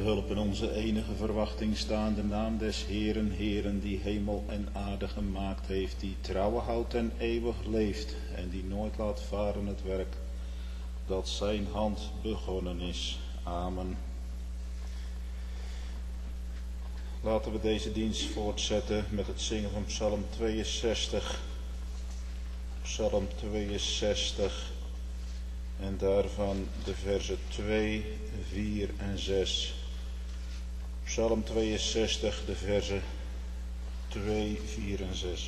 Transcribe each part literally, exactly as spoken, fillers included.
hulp in onze enige verwachting staan, de naam des Heeren, Heeren, die hemel en aarde gemaakt heeft, die trouwen houdt en eeuwig leeft en die nooit laat varen het werk dat zijn hand begonnen is. Amen. Laten we deze dienst voortzetten met het zingen van Psalm tweeënzestig. Psalm tweeënzestig en daarvan de versen twee, vier en zes. Psalm tweeënzestig, de versen twee, vier en zes.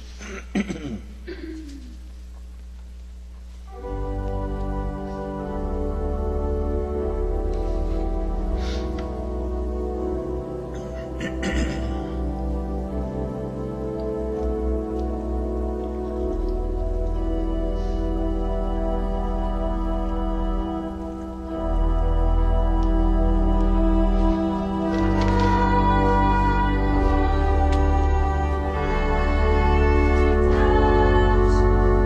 Thank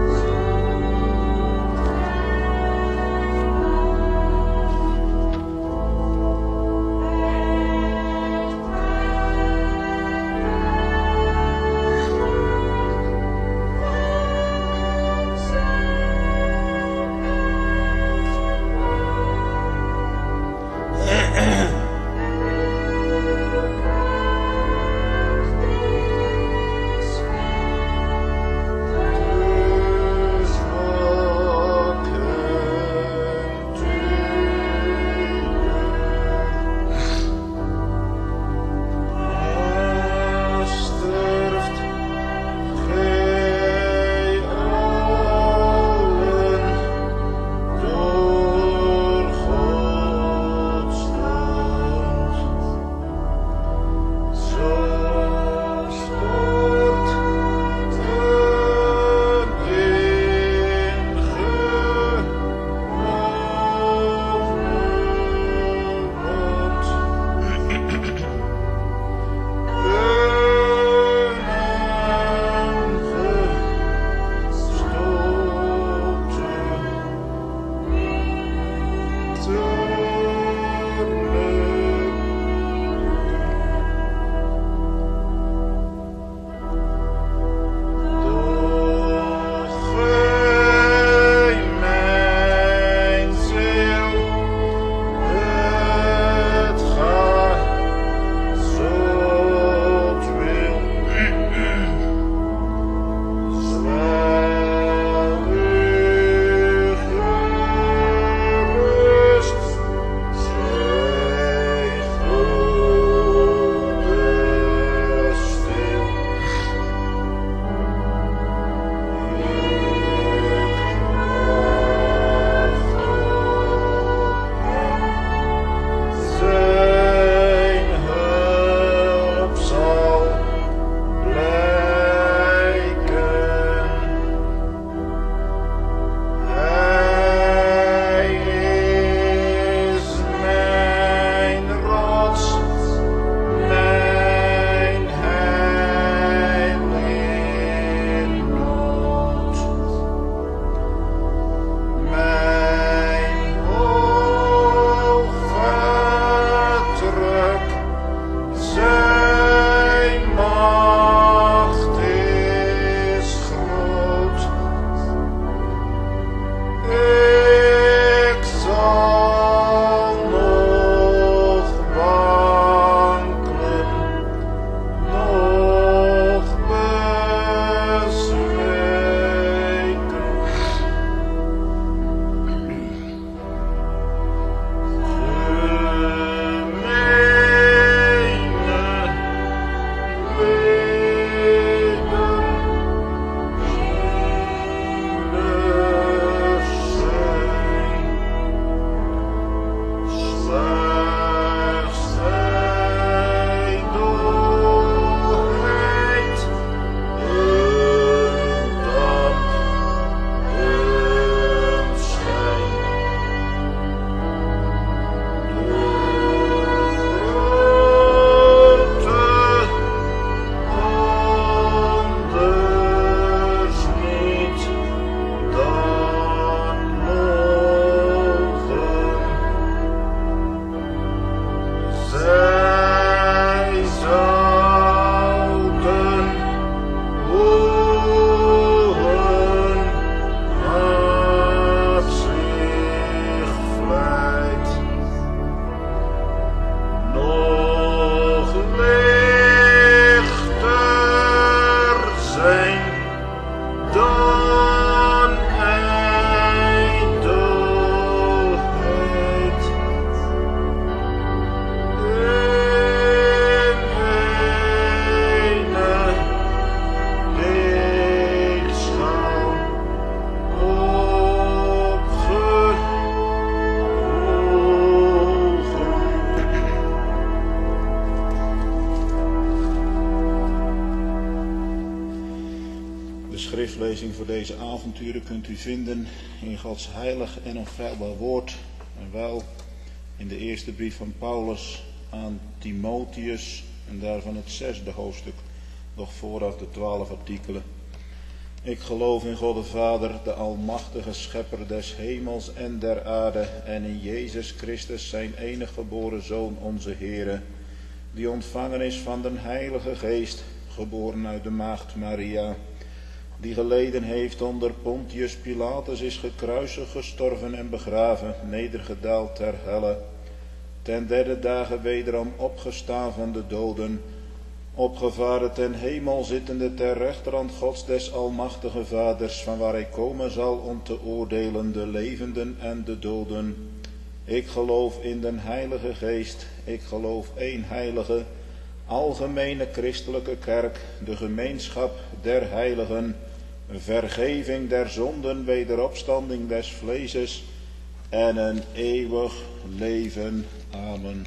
schriftlezing voor deze avonturen kunt u vinden in Gods heilig en onfeilbaar woord. En wel in de eerste brief van Paulus aan Timotheus en daarvan het zesde hoofdstuk, nog vooraf de twaalf artikelen. Ik geloof in God de Vader, de almachtige schepper des hemels en der aarde, en in Jezus Christus, zijn enige geboren Zoon, onze Heere, die ontvangen is van den Heilige Geest, geboren uit de maagd Maria, die geleden heeft onder Pontius Pilatus, is gekruisigd, gestorven en begraven, nedergedaald ter helle, ten derde dagen wederom opgestaan van de doden, opgevaren ten hemel, zittende ter rechterhand Gods des almachtige Vaders, van waar hij komen zal om te oordelen de levenden en de doden. Ik geloof in den Heilige Geest, ik geloof één heilige, algemene christelijke kerk, de gemeenschap der heiligen, vergeving der zonden, wederopstanding des vleeses en een eeuwig leven. Amen.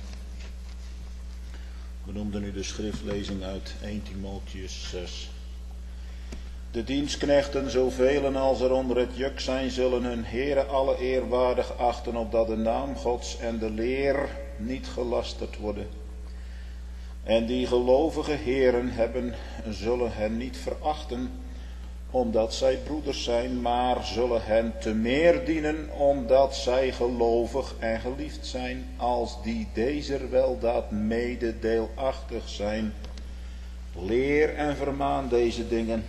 We noemden nu de schriftlezing uit eerste Timotheus zes. De dienstknechten, zoveel als er onder het juk zijn, zullen hun heren alle eerwaardig achten, opdat de naam Gods en de leer niet gelasterd worden. En die gelovige heren hebben, zullen hen niet verachten, omdat zij broeders zijn, maar zullen hen te meer dienen, omdat zij gelovig en geliefd zijn, als die dezer weldaad mededeelachtig zijn. Leer en vermaan deze dingen.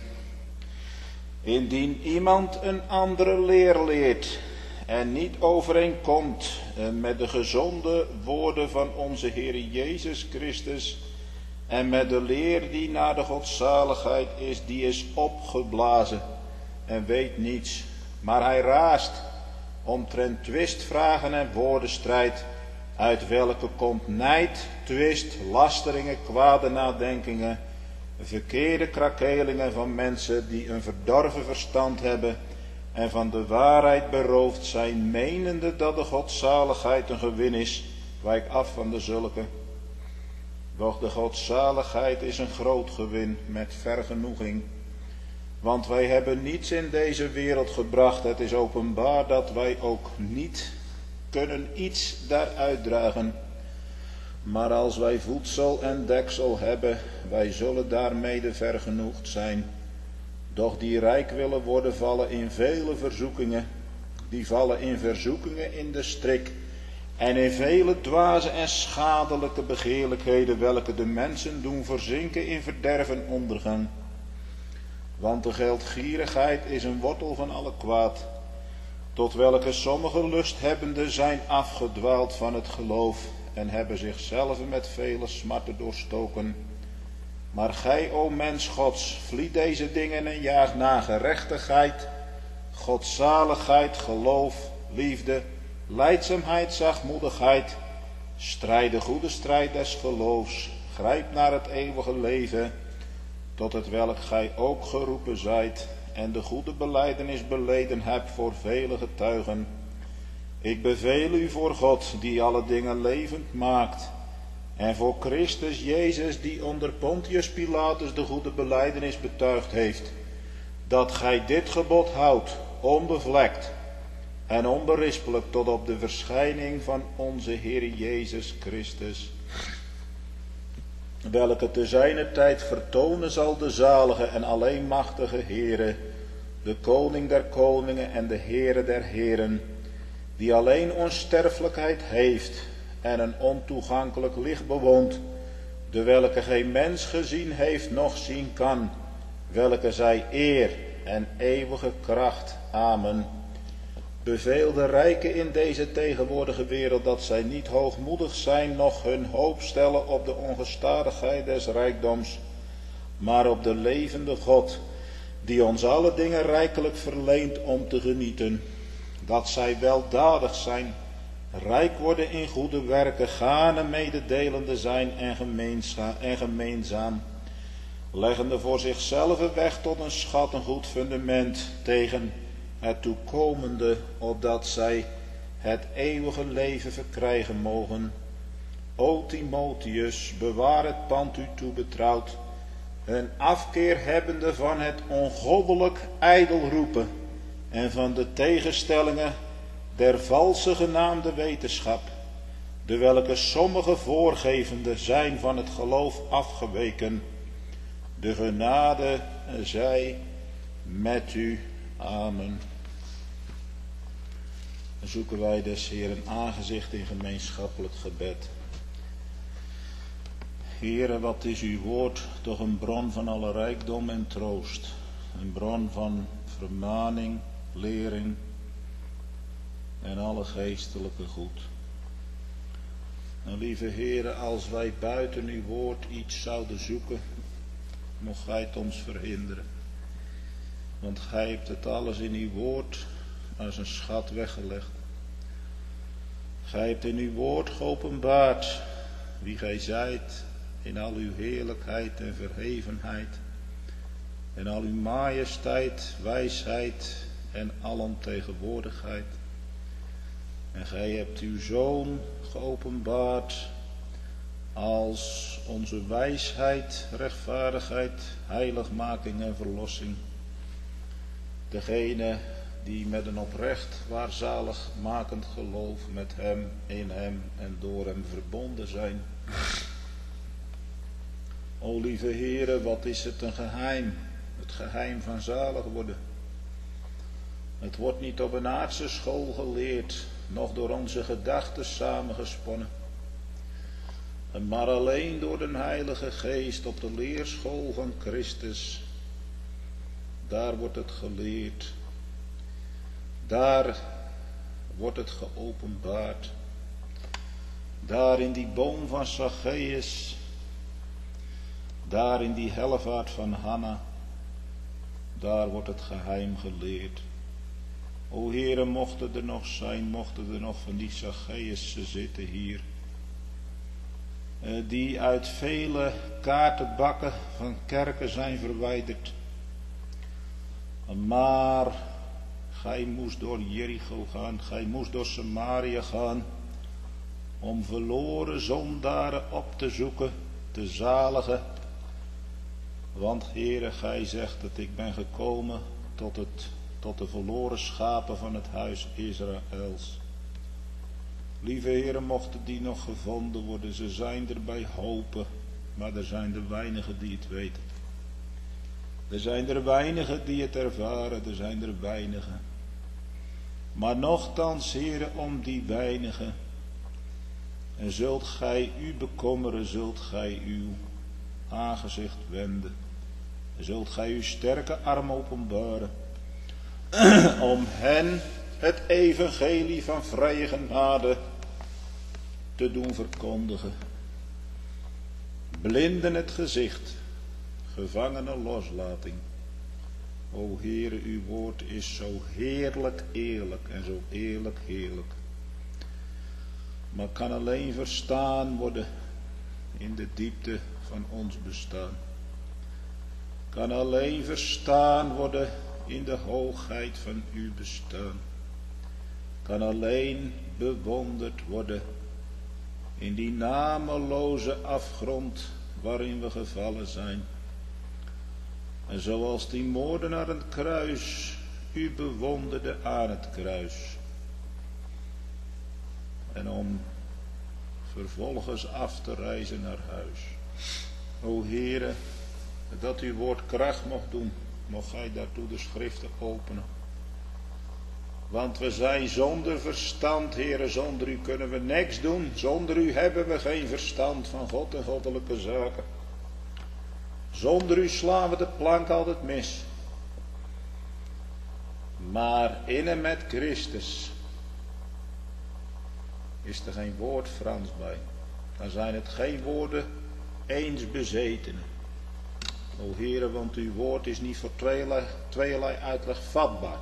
Indien iemand een andere leer leert en niet overeenkomt met de gezonde woorden van onze Heer Jezus Christus en met de leer die naar de godzaligheid is, die is opgeblazen en weet niets, maar hij raast omtrent twistvragen en woordenstrijd, uit welke komt nijd, twist, lasteringen, kwade nadenkingen, verkeerde krakelingen van mensen die een verdorven verstand hebben en van de waarheid beroofd zijn, menende dat de godzaligheid een gewin is. Wijk af van de zulke. Doch de godzaligheid is een groot gewin met vergenoeging. Want wij hebben niets in deze wereld gebracht. Het is openbaar dat wij ook niet kunnen iets daaruit dragen. Maar als wij voedsel en deksel hebben, wij zullen daarmede vergenoegd zijn. Doch die rijk willen worden, vallen in vele verzoekingen. Die vallen in verzoekingen in de strik. En in vele dwaze en schadelijke begeerlijkheden, welke de mensen doen verzinken in verderven ondergang. Want de geldgierigheid is een wortel van alle kwaad, tot welke sommige lusthebbenden zijn afgedwaald van het geloof en hebben zichzelf met vele smarten doorstoken. Maar gij, o mens Gods, vliet deze dingen en jaag na gerechtigheid, godzaligheid, geloof, liefde, lijdzaamheid, zachtmoedigheid. Strijd de goede strijd des geloofs, grijp naar het eeuwige leven, tot het welk gij ook geroepen zijt en de goede belijdenis beleden hebt voor vele getuigen. Ik beveel u voor God, die alle dingen levend maakt, en voor Christus Jezus, die onder Pontius Pilatus de goede belijdenis betuigd heeft, dat gij dit gebod houdt, onbevlekt en onberispelijk, tot op de verschijning van onze Heer Jezus Christus, welke te zijner tijd vertonen zal de zalige en alleenmachtige Heere, de koning der koningen en de Heere der heren, die alleen onsterfelijkheid heeft en een ontoegankelijk licht bewoont, de welke geen mens gezien heeft noch zien kan, welke zij eer en eeuwige kracht. Amen. Beveel de rijken in deze tegenwoordige wereld dat zij niet hoogmoedig zijn, noch hun hoop stellen op de ongestadigheid des rijkdoms, maar op de levende God, die ons alle dingen rijkelijk verleent om te genieten. Dat zij weldadig zijn, rijk worden in goede werken, gaarne mededelende zijn en, en gemeenzaam, leggende voor zichzelf weg tot een schat, een goed fundament tegen het toekomende, opdat zij het eeuwige leven verkrijgen mogen. O Timotheus, bewaar het pand u toebetrouwd, een afkeer hebbende van het ongoddelijk ijdel roepen en van de tegenstellingen der valse genaamde wetenschap, de welke sommige voorgevende zijn van het geloof afgeweken. De genade zij met u. Amen. Dan zoeken wij des Heeren aangezicht in gemeenschappelijk gebed. Heere, wat is uw woord toch een bron van alle rijkdom en troost. Een bron van vermaning, lering en alle geestelijke goed. En lieve Heere, als wij buiten uw woord iets zouden zoeken, mocht gij het ons verhinderen. Want gij hebt het alles in uw woord als een schat weggelegd. Gij hebt in uw woord geopenbaard wie gij zijt in al uw heerlijkheid en verhevenheid, en al uw majesteit, wijsheid en alomtegenwoordigheid. En gij hebt uw Zoon geopenbaard als onze wijsheid, rechtvaardigheid, heiligmaking en verlossing. Degene die met een oprecht, waarzaligmakend geloof met hem, in hem en door hem verbonden zijn. O lieve Heere, wat is het een geheim, het geheim van zalig worden. Het wordt niet op een aardse school geleerd, noch door onze gedachten samengesponnen, maar alleen door de Heilige Geest op de leerschool van Christus. Daar wordt het geleerd. Daar wordt het geopenbaard. Daar in die boom van Zacchaeus. Daar in die hellevaart van Hanna. Daar wordt het geheim geleerd. O Heere, mochten er nog zijn, mochten er nog van die Zacchaeussen zitten hier. Die uit vele kaartenbakken van kerken zijn verwijderd. Maar gij moest door Jericho gaan, gij moest door Samaria gaan, om verloren zondaren op te zoeken, te zaligen. Want Heere, gij zegt dat ik ben gekomen tot, het, tot de verloren schapen van het huis Israëls. Lieve Heere, mochten die nog gevonden worden, ze zijn er bij hopen, maar er zijn er weinigen die het weten. Er zijn er weinigen die het ervaren, er zijn er weinigen. Maar nochtans, Heere, om die weinigen, en zult gij u bekommeren, zult gij uw aangezicht wenden. En zult gij uw sterke arm openbaren, om hen het evangelie van vrije genade te doen verkondigen. Blinden het gezicht, gevangenen loslating. O Heere, uw woord is zo heerlijk eerlijk en zo eerlijk heerlijk. Maar kan alleen verstaan worden in de diepte van ons bestaan. Kan alleen verstaan worden in de hoogheid van uw bestaan. Kan alleen bewonderd worden in die nameloze afgrond waarin we gevallen zijn. En zoals die moordenaar aan het kruis u bewonderde aan het kruis. En om vervolgens af te reizen naar huis. O Heere, dat uw woord kracht mocht doen, mocht gij daartoe de schriften openen. Want we zijn zonder verstand, Heere, zonder u kunnen we niks doen. Zonder u hebben we geen verstand van God en goddelijke zaken. Zonder u slaan we de plank altijd mis. Maar in en met Christus is er geen woord Frans bij. Dan zijn het geen woorden eens bezetenen. O Heere, want uw woord is niet voor tweeërlei, tweeërlei uitleg vatbaar.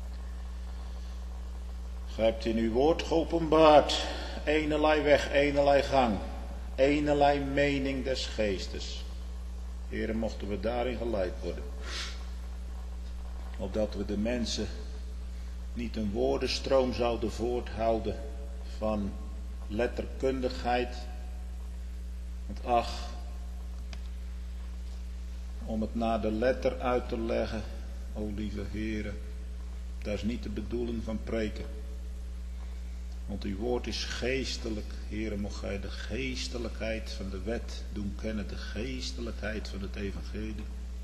Gij hebt in uw woord geopenbaard enerlei weg, enerlei gang, enerlei mening des geestes. Heere, mochten we daarin geleid worden. Opdat we de mensen niet een woordenstroom zouden voorthouden van letterkundigheid. Want ach, om het naar de letter uit te leggen, o lieve Heere, dat is niet de bedoeling van preken. Want uw woord is geestelijk. Heere, mocht gij de geestelijkheid van de wet doen kennen, de geestelijkheid van het evangelie.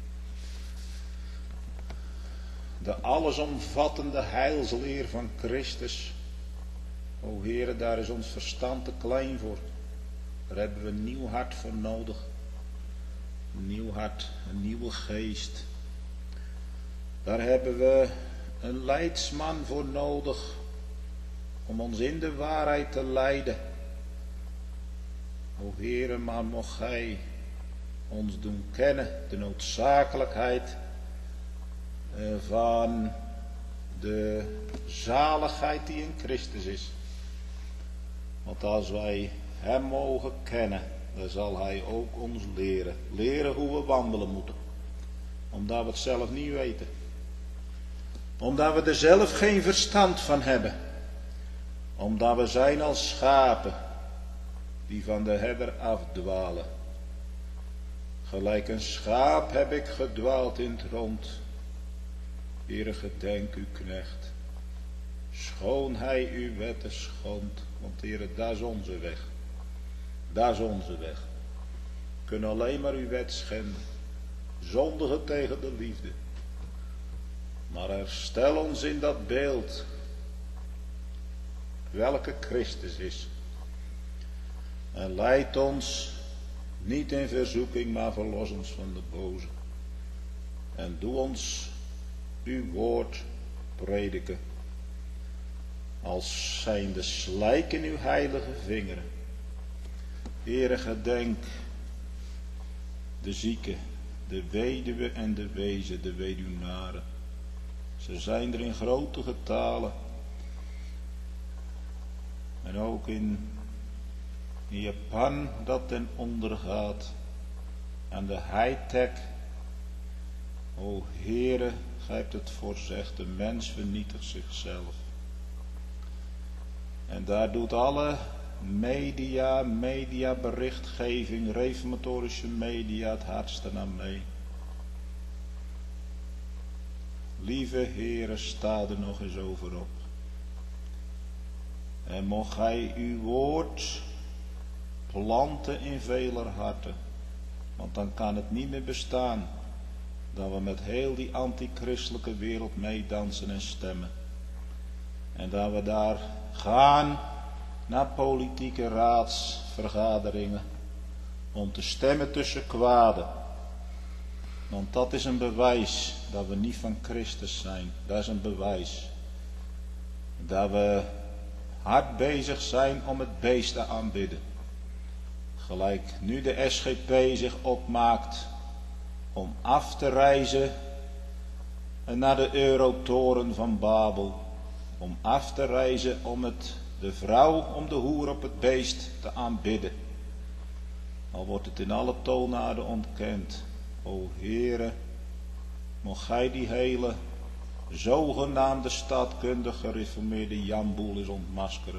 De allesomvattende heilsleer van Christus. O Heere, daar is ons verstand te klein voor. Daar hebben we een nieuw hart voor nodig. Een nieuw hart, een nieuwe geest. Daar hebben we een leidsman voor nodig om ons in de waarheid te leiden. O Heere, maar mocht gij ons doen kennen de noodzakelijkheid van de zaligheid die in Christus is. Want als wij hem mogen kennen, dan zal hij ook ons leren. Leren hoe we wandelen moeten. Omdat we het zelf niet weten. Omdat we er zelf geen verstand van hebben. Omdat we zijn als schapen die van de herder afdwalen. Gelijk een schaap heb ik gedwaald in het rond. Heere, gedenk uw knecht. Schoon hij uw wetten schond. Want Heere, dat is onze weg. Dat is onze weg. We kunnen alleen maar uw wet schenden. Zondigen tegen de liefde. Maar herstel ons in dat beeld. Welke Christus is. En leid ons niet in verzoeking, maar verlos ons van de boze. En doe ons uw woord prediken. Als zijn de slijk in uw heilige vingeren. Heere, gedenk de zieken, de weduwe en de wezen, de weduwnaren. Ze zijn er in grote getalen. En ook in, in Japan dat ten onder gaat. En de high-tech. O Heere, gij hebt het voorzegd, de mens vernietigt zichzelf. En daar doet alle media, mediaberichtgeving, reformatorische media het hardste aan mee. Lieve Heere, sta er nog eens over op. En mocht gij uw woord planten in veler harten. Want dan kan het niet meer bestaan dat we met heel die antichristelijke wereld meedansen en stemmen. En dat we daar gaan naar politieke raadsvergaderingen om te stemmen tussen kwaden. Want dat is een bewijs dat we niet van Christus zijn. Dat is een bewijs dat we hard bezig zijn om het beest te aanbidden. Gelijk nu de S G P zich opmaakt om af te reizen naar de Eurotoren van Babel. Om af te reizen om het, de vrouw, om de hoer op het beest te aanbidden. Al wordt het in alle toonaarden ontkend. O Heere, mocht gij die hele zogenaamde staatkundig gereformeerde jamboel eens ontmaskeren.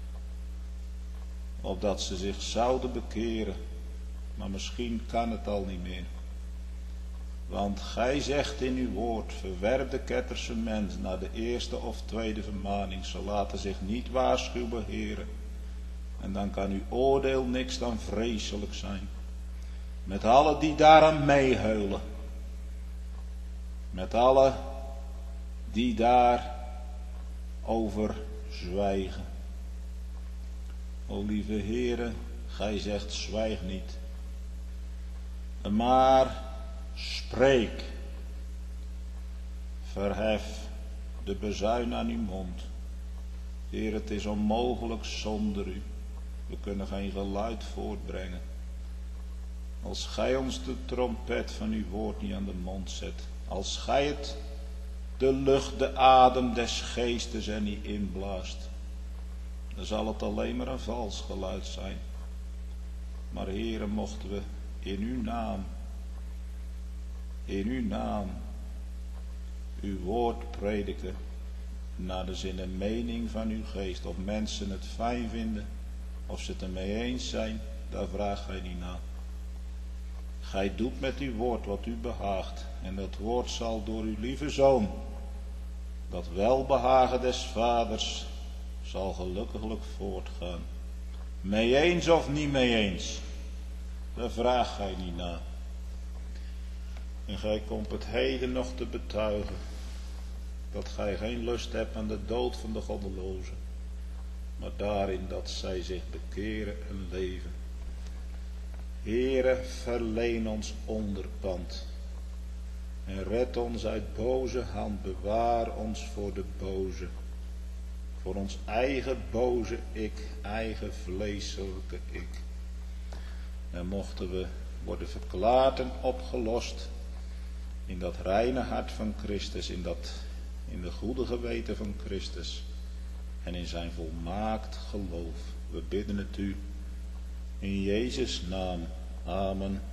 Opdat ze zich zouden bekeren. Maar misschien kan het al niet meer. Want gij zegt in uw woord, verwerp de ketterse mens na de eerste of tweede vermaning. Ze laten zich niet waarschuwen, Heere. En dan kan uw oordeel niks dan vreselijk zijn. Met alle die daaraan meehuilen. Met alle die daar over zwijgen. O lieve Heere, gij zegt zwijg niet. Maar spreek. Verhef de bezuin aan uw mond. Heer, het is onmogelijk zonder u. We kunnen geen geluid voortbrengen. Als gij ons de trompet van uw woord niet aan de mond zet. Als gij het, de lucht, de adem des geestes er niet inblaast. Dan zal het alleen maar een vals geluid zijn. Maar Heere, mochten we in uw naam, in uw naam, uw woord prediken. Naar de zin en mening van uw geest. Of mensen het fijn vinden. Of ze het ermee eens zijn. Daar vraag gij niet naar. Gij doet met uw woord wat u behaagt. En dat woord zal door uw lieve Zoon, dat welbehagen des Vaders, zal gelukkiglijk voortgaan. Mee eens of niet mee eens? Daar vraagt gij niet naar. En gij komt het heden nog te betuigen, dat gij geen lust hebt aan de dood van de goddelozen, maar daarin dat zij zich bekeren en leven. Heere, verleen ons onderpand en red ons uit boze hand, bewaar ons voor de boze, voor ons eigen boze ik, eigen vleeselijke ik. En mochten we worden verklaard en opgelost in dat reine hart van Christus, in dat, in de goede geweten van Christus en in zijn volmaakt geloof. We bidden het u in Jezus' naam. Amen.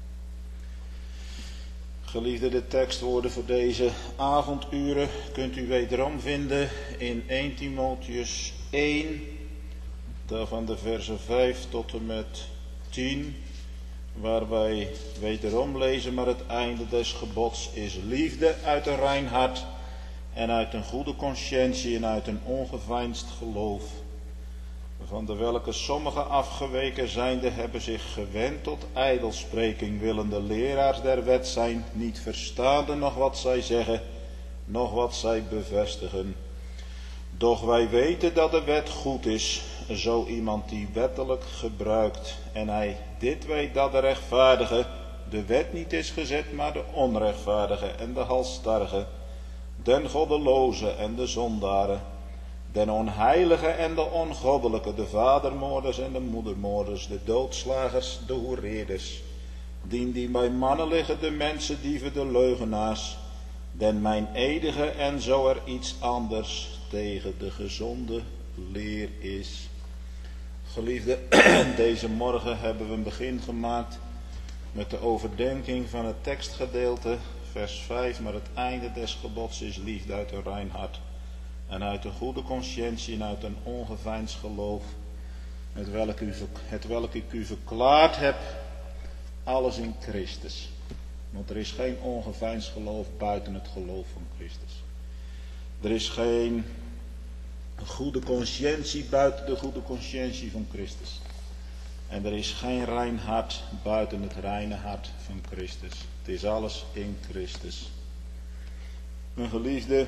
Geliefde, de tekstwoorden voor deze avonduren kunt u wederom vinden in eerste Timotheüs één, daarvan de versen vijf tot en met tien, waar wij wederom lezen, maar het einde des gebods is liefde uit een rein hart en uit een goede conscientie en uit een ongeveinsd geloof. Van de welke sommigen afgeweken zijnde hebben zich gewend tot ijdelspreking, willende leraars der wet zijn, niet verstaande nog wat zij zeggen, nog wat zij bevestigen. Doch wij weten dat de wet goed is, zo iemand die wettelijk gebruikt. En hij dit weet, dat de rechtvaardige de wet niet is gezet, maar de onrechtvaardige en de halsstarrige, den goddeloze en de zondaren, den onheilige en de ongoddelijke, de vadermoorders en de moedermoorders, de doodslagers, de hoereerders, dien die bij mannen liggen, de mensen, dieven, de leugenaars, den mijn edige en zo er iets anders tegen de gezonde leer is. Geliefde, deze morgen hebben we een begin gemaakt met de overdenking van het tekstgedeelte, vers vijf, maar het einde des gebods is liefde uit een rein hart en uit een goede conscientie en uit een ongeveinsd geloof, het welk, u, het welk ik u verklaard heb, alles in Christus. Want er is geen ongeveinsd geloof buiten het geloof van Christus. Er is geen goede conscientie buiten de goede conscientie van Christus. En er is geen rein hart buiten het reine hart van Christus. Het is alles in Christus. Mijn geliefde,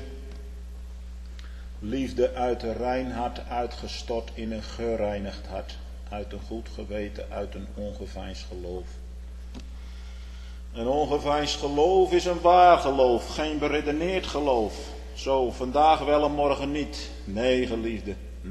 liefde uit een rein hart uitgestort in een gereinigd hart. Uit een goed geweten, uit een ongeveinsd geloof. Een ongeveinsd geloof is een waar geloof, geen beredeneerd geloof. Zo, vandaag wel en morgen niet. Nee, geliefde. Hm?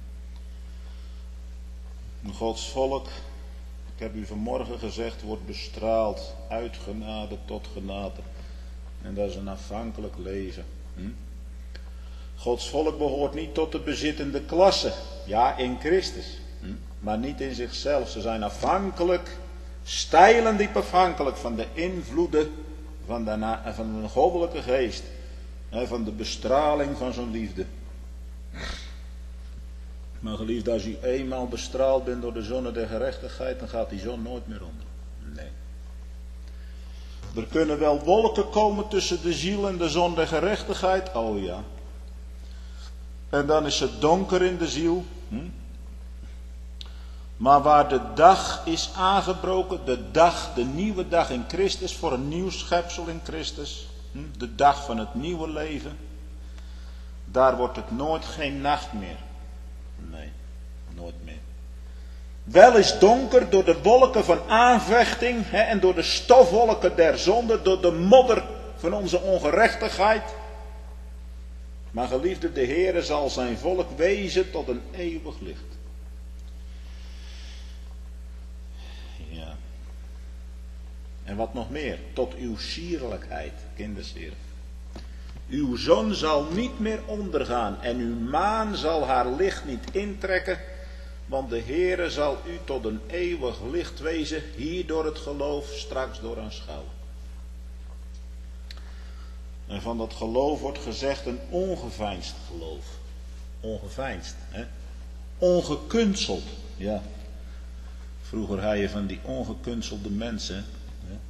Gods volk, ik heb u vanmorgen gezegd, wordt bestraald uit genade tot genade. En dat is een afhankelijk leven. Hm? Gods volk behoort niet tot de bezittende klasse. Ja, in Christus. Hm? Maar niet in zichzelf. Ze zijn afhankelijk, steil en diep afhankelijk van de invloeden van de, van een goddelijke geest. Van de bestraling van zo'n liefde. Maar geliefd, als u eenmaal bestraald bent door de zon der gerechtigheid, dan gaat die zon nooit meer onder. Nee. Er kunnen wel wolken komen tussen de ziel en de zon der gerechtigheid. Oh ja. En dan is het donker in de ziel. Hm? Maar waar de dag is aangebroken, de dag, de nieuwe dag in Christus, voor een nieuw schepsel in Christus, hm? de dag van het nieuwe leven, daar wordt het nooit geen nacht meer. Nee, nooit meer. Wel is donker door de wolken van aanvechting hè, en door de stofwolken der zonde, door de modder van onze ongerechtigheid. Maar geliefde, de Heere zal zijn volk wezen tot een eeuwig licht. Ja. En wat nog meer? Tot uw sierlijkheid, kindersheer. Uw zon zal niet meer ondergaan en uw maan zal haar licht niet intrekken, want de Heere zal u tot een eeuwig licht wezen, hier door het geloof, straks door aanschouwen. En van dat geloof wordt gezegd een ongeveinsd geloof. Ongeveinsd, hè? Ongekunsteld, ja. Vroeger had je van die ongekunstelde mensen, hè?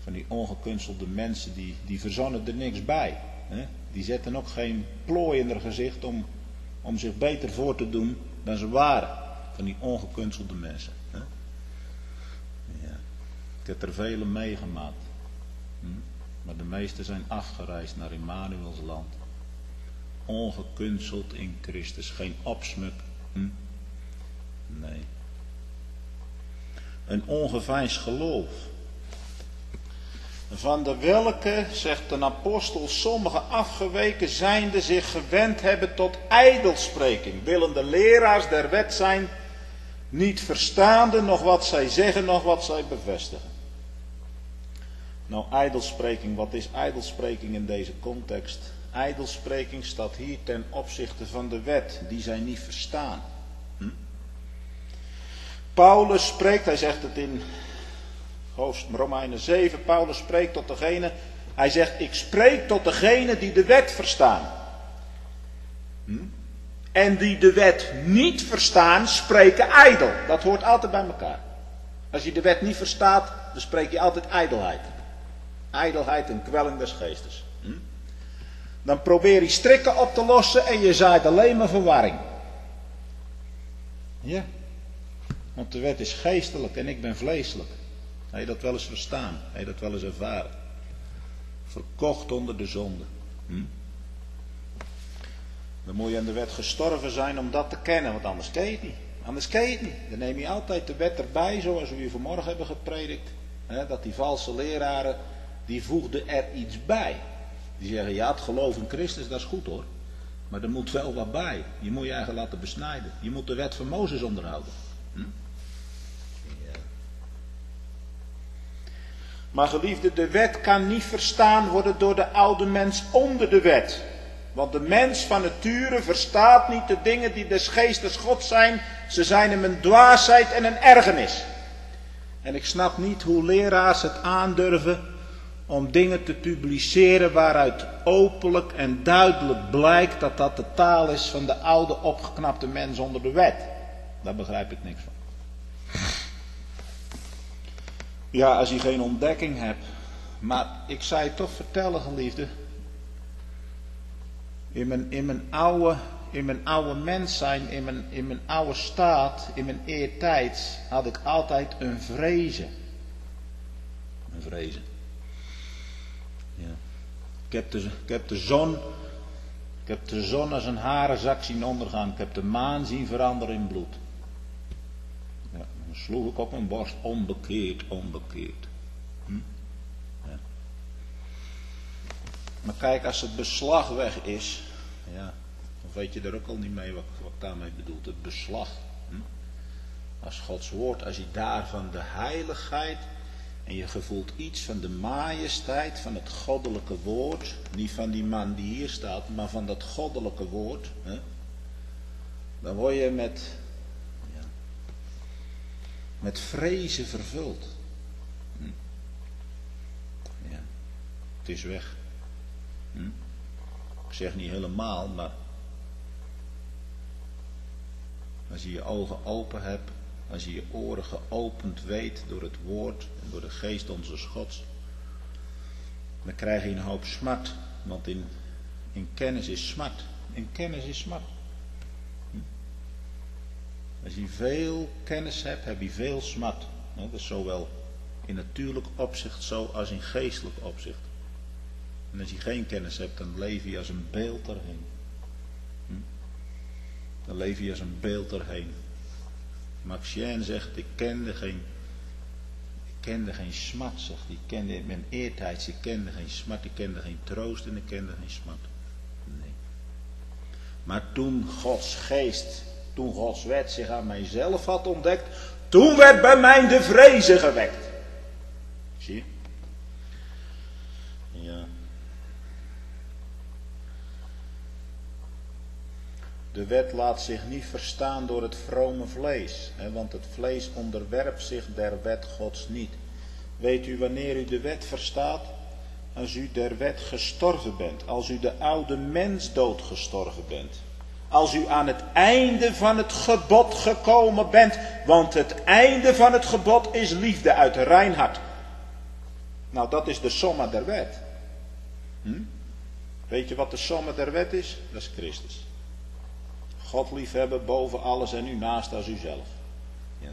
Van die ongekunstelde mensen, die, die verzonnen er niks bij. Hè? Die zetten ook geen plooi in hun gezicht om, om zich beter voor te doen dan ze waren. Van die ongekunstelde mensen. Hè? Ja. Ik heb er vele meegemaakt. Hm? Maar de meesten zijn afgereisd naar Immanuels land. Ongekunsteld in Christus. Geen opsmuk. Hm? Nee. Een ongeveinsd geloof. Van de welke, zegt een apostel, sommigen afgeweken zijnde zich gewend hebben tot ijdelspreking. Willende leraars der wet zijn, niet verstaande nog wat zij zeggen, nog wat zij bevestigen. Nou, ijdelspreking, wat is ijdelspreking in deze context? Ijdelspreking staat hier ten opzichte van de wet, die zij niet verstaan. Hm? Paulus spreekt, hij zegt het in Romeinen zeven, Paulus spreekt tot degene, hij zegt, ik spreek tot degene die de wet verstaan. Hm? En die de wet niet verstaan, spreken ijdel. Dat hoort altijd bij elkaar. Als je de wet niet verstaat, dan spreek je altijd ijdelheid. Ijdelheid en kwelling des geestes. Hm? Dan probeer je strikken op te lossen en je zaait alleen maar verwarring. Ja. Want de wet is geestelijk en ik ben vleeselijk. Heb je dat wel eens verstaan? Heb je dat wel eens ervaren? Verkocht onder de zonde. Hm? Dan moet je aan de wet gestorven zijn om dat te kennen, want anders ken je het niet. Anders ken je het niet. Dan neem je altijd de wet erbij, zoals we hier vanmorgen hebben gepredikt. Hè, dat die valse leraren, die voegden er iets bij. Die zeggen, ja, het geloof in Christus, dat is goed hoor. Maar er moet wel wat bij. Je moet je eigen laten besnijden. Je moet de wet van Mozes onderhouden. Hm? Ja. Maar geliefde, de wet kan niet verstaan worden door de oude mens onder de wet. Want de mens van nature verstaat niet de dingen die des geestes God zijn. Ze zijn hem een dwaasheid en een ergernis. En ik snap niet hoe leraars het aandurven om dingen te publiceren waaruit openlijk en duidelijk blijkt dat dat de taal is van de oude opgeknapte mens onder de wet. Daar begrijp ik niks van. Ja, als je geen ontdekking hebt. Maar ik zou je toch vertellen, geliefde. In mijn, in mijn oude, in mijn oude mens zijn, in mijn, in mijn oude staat, in mijn eertijds, had ik altijd een vrezen. Een vrezen. Ja. Ik heb de, ik heb de zon, ik heb de zon als een harenzak zien ondergaan. Ik heb de maan zien veranderen in bloed. Ja, dan sloeg ik op mijn borst, onbekeerd, onbekeerd. Hm? Ja. Maar kijk, als het beslag weg is, ja, dan weet je er ook al niet mee wat, wat ik daarmee bedoel. Het beslag. Hm? Als Gods woord, als je daarvan de heiligheid en je gevoelt iets van de majesteit van het goddelijke woord, niet van die man die hier staat, maar van dat goddelijke woord, hè? Dan word je met, ja, met vrezen vervuld. Hm? Ja, het is weg. Hm? Ik zeg niet helemaal, maar als je je ogen open hebt, als je je oren geopend weet door het woord en door de geest onze Gods, dan krijg je een hoop smart. Want in, in kennis is smart. In kennis is smart. Hm? Als je veel kennis hebt, heb je veel smart. Dat is zowel in natuurlijk opzicht zo als in geestelijk opzicht. En als je geen kennis hebt, dan leef je als een beeld erheen. Hm? Dan leef je als een beeld erheen. Maxien zegt, ik kende geen, ik kende geen smart, zegt hij. Ik kende in mijn eertijds, ik kende geen smart, ik kende geen troost en ik kende geen smart. Nee. Maar toen Gods geest, toen Gods wet zich aan mijzelf had ontdekt, toen werd bij mij de vrezen gewekt. Zie je? Ja. De wet laat zich niet verstaan door het vrome vlees. Hè, want het vlees onderwerpt zich der wet Gods niet. Weet u wanneer u de wet verstaat? Als u der wet gestorven bent. Als u de oude mens doodgestorven bent. Als u aan het einde van het gebod gekomen bent. Want het einde van het gebod is liefde uit een rein hart. Nou, dat is de somma der wet. Hm? Weet je wat de somma der wet is? Dat is Christus. God liefhebben boven alles en uw naast als uzelf. Ja.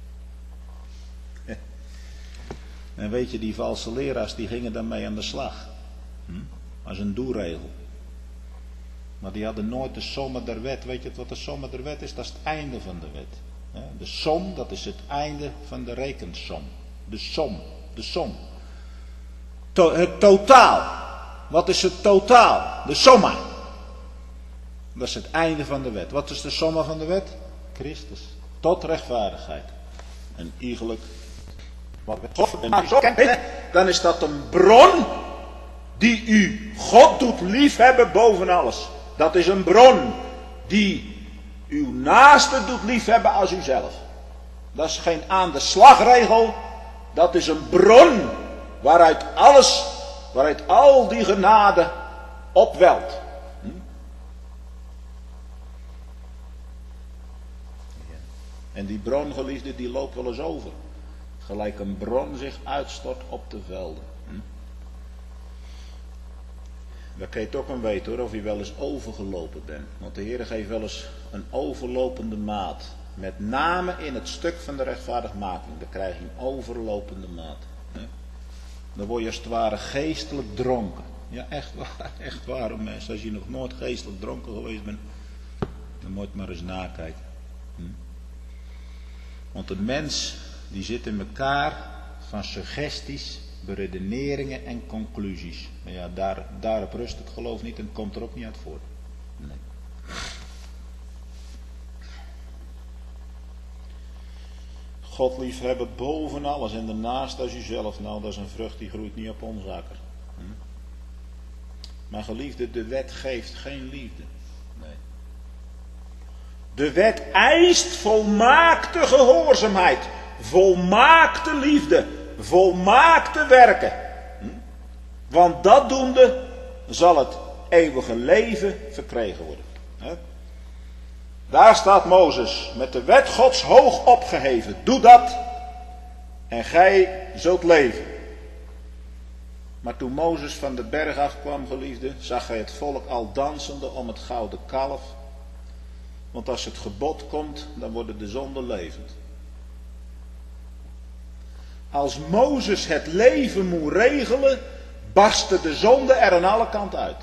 En weet je, die valse leraars die gingen daarmee aan de slag. Hm? Als een doelregel. Maar die hadden nooit de somma der wet. Weet je wat de somma der wet is? Dat is het einde van de wet. De som, dat is het einde van de rekensom. De som, de som. To- het totaal. Wat is het totaal? De somma. Dat is het einde van de wet. Wat is de somma van de wet? Christus. Tot rechtvaardigheid. En eigenlijk, wat God kent, dan is dat een bron die u God doet liefhebben boven alles. Dat is een bron die uw naaste doet liefhebben als uzelf. Dat is geen aan de slagregel. Dat is een bron waaruit alles, waaruit al die genade opwelt. Hm? En die bron, geliefde, die loopt wel eens over. Gelijk een bron zich uitstort op de velden. Hm? Daar kun je toch aan weten hoor, of je wel eens overgelopen bent. Want de Heer geeft wel eens een overlopende maat. Met name in het stuk van de rechtvaardigmaking. Dan krijg je een overlopende maat. Hè? Dan word je als het ware geestelijk dronken. Ja, echt waar, echt waar mensen. Als je nog nooit geestelijk dronken geweest bent, dan moet je maar eens nakijken. Hm? Want de mens, die zit in elkaar van suggesties, beredeneringen en conclusies. Maar ja, daar, daarop rust het geloof niet en komt er ook niet uit voort. Nee. God liefhebben boven alles en daarnaast als jezelf. Nou, dat is een vrucht die groeit niet op onze akker. Hm? Maar geliefde, de wet geeft geen liefde. Nee. De wet eist volmaakte gehoorzaamheid. Volmaakte liefde. Volmaakte werken. Hm? Want dat doende zal het eeuwige leven verkregen worden. Hè? Daar staat Mozes met de wet Gods hoog opgeheven. Doe dat en gij zult leven. Maar toen Mozes van de berg afkwam, geliefde, zag hij het volk al dansende om het gouden kalf. Want als het gebod komt, dan worden de zonden levend. Als Mozes het leven moet regelen, barstte de zonde er aan alle kanten uit.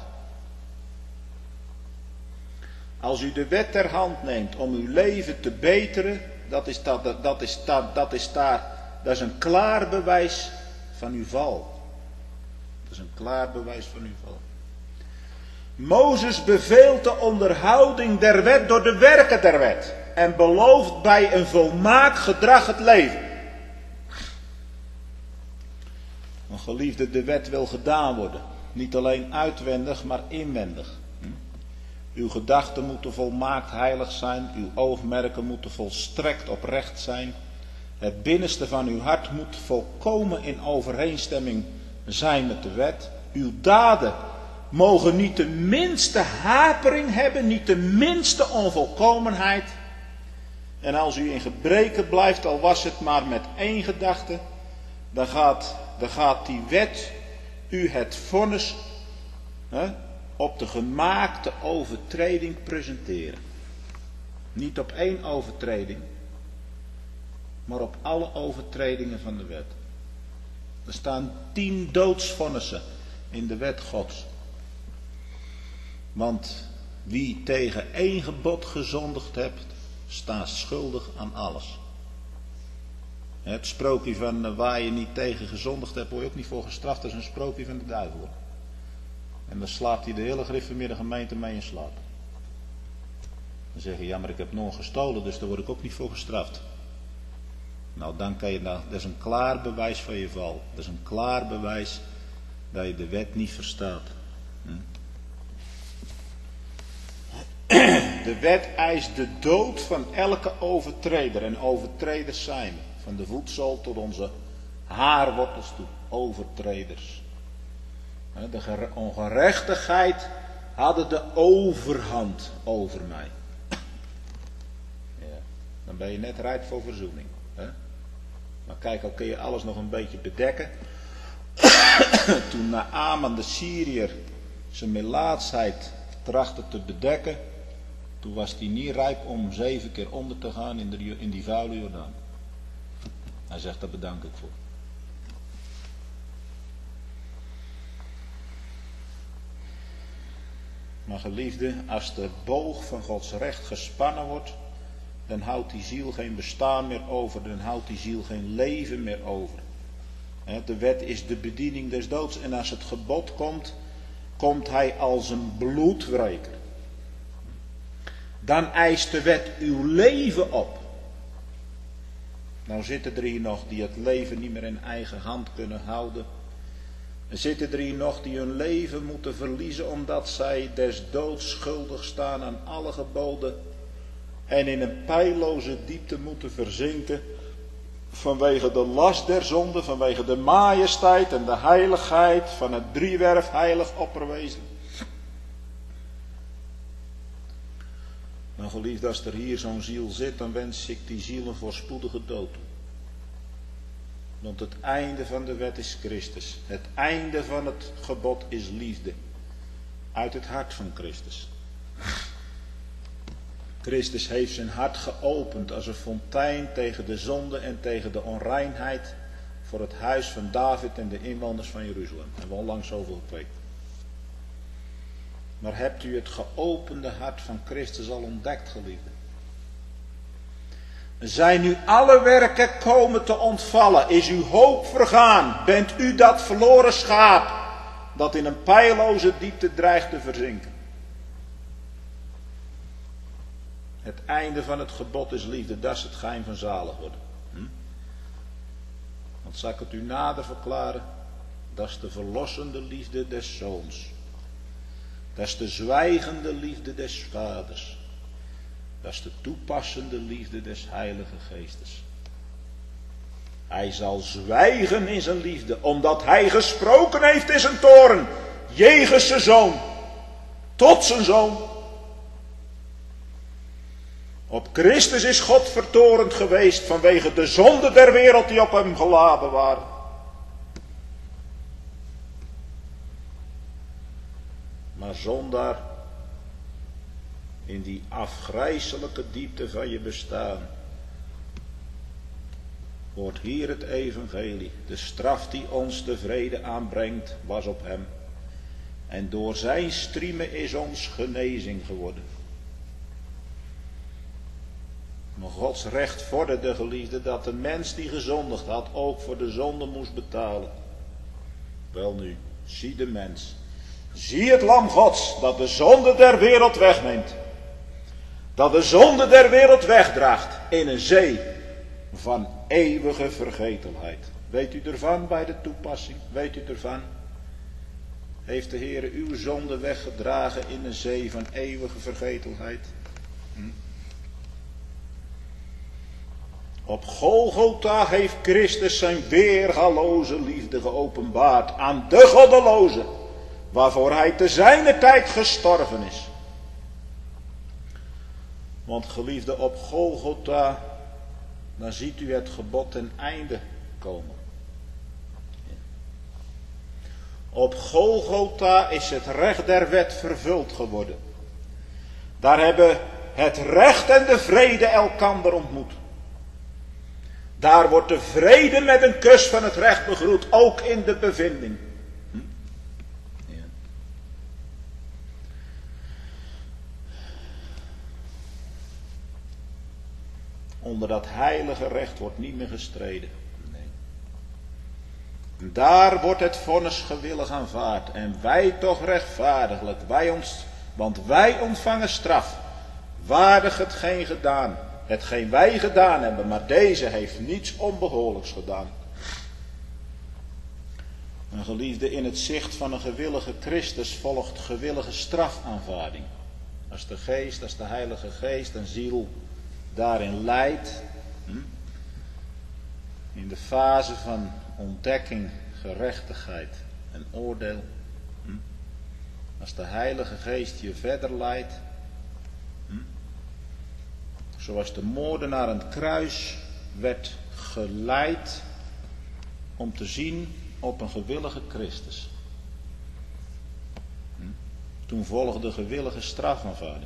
Als u de wet ter hand neemt om uw leven te beteren, dat is, dat, dat is, dat, dat is, daar, dat is een klaar bewijs van uw val. Dat is een klaar bewijs van uw val. Mozes beveelt de onderhouding der wet door de werken der wet en belooft bij een volmaakt gedrag het leven. Een geliefde, de wet wil gedaan worden. Niet alleen uitwendig, maar inwendig. Uw gedachten moeten volmaakt heilig zijn. Uw oogmerken moeten volstrekt oprecht zijn. Het binnenste van uw hart moet volkomen in overeenstemming zijn met de wet. Uw daden mogen niet de minste hapering hebben, niet de minste onvolkomenheid. En als u in gebreken blijft, al was het maar met één gedachte, dan gaat, dan gaat die wet u het vonnis hè, op de gemaakte overtreding presenteren. Niet op één overtreding, maar op alle overtredingen van de wet. Er staan tien doodsvonnissen in de wet Gods. Want wie tegen één gebod gezondigd hebt, staat schuldig aan alles. Het sprookje van waar je niet tegen gezondigd hebt, word je ook niet voor gestraft. Dat is een sprookje van de duivel. En dan slaapt hij de hele gereformeerde gemeente mee in slaap. Dan zeg je, ja maar ik heb nooit gestolen, dus daar word ik ook niet voor gestraft. Nou dan kan je, nou, dat is een klaar bewijs van je val. Dat is een klaar bewijs dat je de wet niet verstaat. Hm? De wet eist de dood van elke overtreder. En overtreders zijn we. Van de voetzool tot onze haarwortels toe. Overtreders. De ongerechtigheid hadden de overhand over mij. Ja, dan ben je net rijp voor verzoening. Hè? Maar kijk, al kun je alles nog een beetje bedekken. Toen Naaman de Syriër zijn melaatsheid trachtte te bedekken, toen was hij niet rijp om zeven keer onder te gaan in, de, in die vuile Jordaan. Hij zegt, daar bedank ik voor. Maar geliefde, als de boog van Gods recht gespannen wordt, dan houdt die ziel geen bestaan meer over, dan houdt die ziel geen leven meer over. De wet is de bediening des doods en als het gebod komt, komt hij als een bloedwreker. Dan eist de wet uw leven op. Nou zitten er hier nog die het leven niet meer in eigen hand kunnen houden. Er zitten er hier nog die hun leven moeten verliezen omdat zij des doods schuldig staan aan alle geboden. En in een peilloze diepte moeten verzinken vanwege de last der zonde, vanwege de majesteit en de heiligheid van het driewerf heilig opperwezen. Nou geliefd, als er hier zo'n ziel zit, dan wens ik die ziel een voorspoedige dood toe. Want het einde van de wet is Christus. Het einde van het gebod is liefde. Uit het hart van Christus. Christus heeft zijn hart geopend als een fontein tegen de zonde en tegen de onreinheid voor het huis van David en de inwoners van Jeruzalem. Daar hebben we onlangs over gepreekt. Maar hebt u het geopende hart van Christus al ontdekt, geliefde? Zijn nu alle werken komen te ontvallen? Is uw hoop vergaan? Bent u dat verloren schaap dat in een peilloze diepte dreigt te verzinken? Het einde van het gebod is liefde, dat is het geheim van zalig worden. Hm? Want zal ik het u nader verklaren? Dat is de verlossende liefde des zoons. Dat is de zwijgende liefde des vaders. Dat is de toepassende liefde des heilige geestes. Hij zal zwijgen in zijn liefde, omdat hij gesproken heeft in zijn toorn, jegens zijn zoon, tot zijn zoon. Op Christus is God vertorend geweest vanwege de zonde der wereld die op hem geladen waren. Maar zondaar, in die afgrijselijke diepte van je bestaan, wordt hier het evangelie. De straf die ons de vrede aanbrengt, was op hem. En door zijn striemen is ons genezing geworden. Maar Gods recht vorderde, geliefde, dat de mens die gezondigd had ook voor de zonde moest betalen. Welnu, zie de mens. Zie het lam Gods dat de zonde der wereld wegneemt. Dat de zonde der wereld wegdraagt in een zee van eeuwige vergetelheid. Weet u ervan bij de toepassing? Weet u ervan? Heeft de Heer uw zonde weggedragen in een zee van eeuwige vergetelheid? Hm? Op Golgotha heeft Christus zijn weergaloze liefde geopenbaard aan de goddelozen, waarvoor hij te zijner tijd gestorven is. Want geliefde, op Golgotha, dan ziet u het gebod ten einde komen. Op Golgotha is het recht der wet vervuld geworden. Daar hebben het recht en de vrede elkander ontmoet. Daar wordt de vrede met een kus van het recht begroet, ook in de bevinding. Hm? Ja. Onder dat heilige recht wordt niet meer gestreden. Nee. Daar wordt het vonnis gewillig aanvaard. En wij toch rechtvaardiglijk, wij ons, want wij ontvangen straf, waardig hetgeen gedaan. Hetgeen wij gedaan hebben, maar deze heeft niets onbehoorlijks gedaan. Een geliefde, in het zicht van een gewillige Christus volgt gewillige strafaanvaarding. Als de geest, als de heilige geest een ziel daarin leidt, hm, in de fase van ontdekking, gerechtigheid en oordeel, hm, als de heilige geest je verder leidt, hm, zoals de moordenaar aan het kruis werd geleid om te zien op een gewillige Christus. Hm? Toen volgde gewillige strafaanvaarding.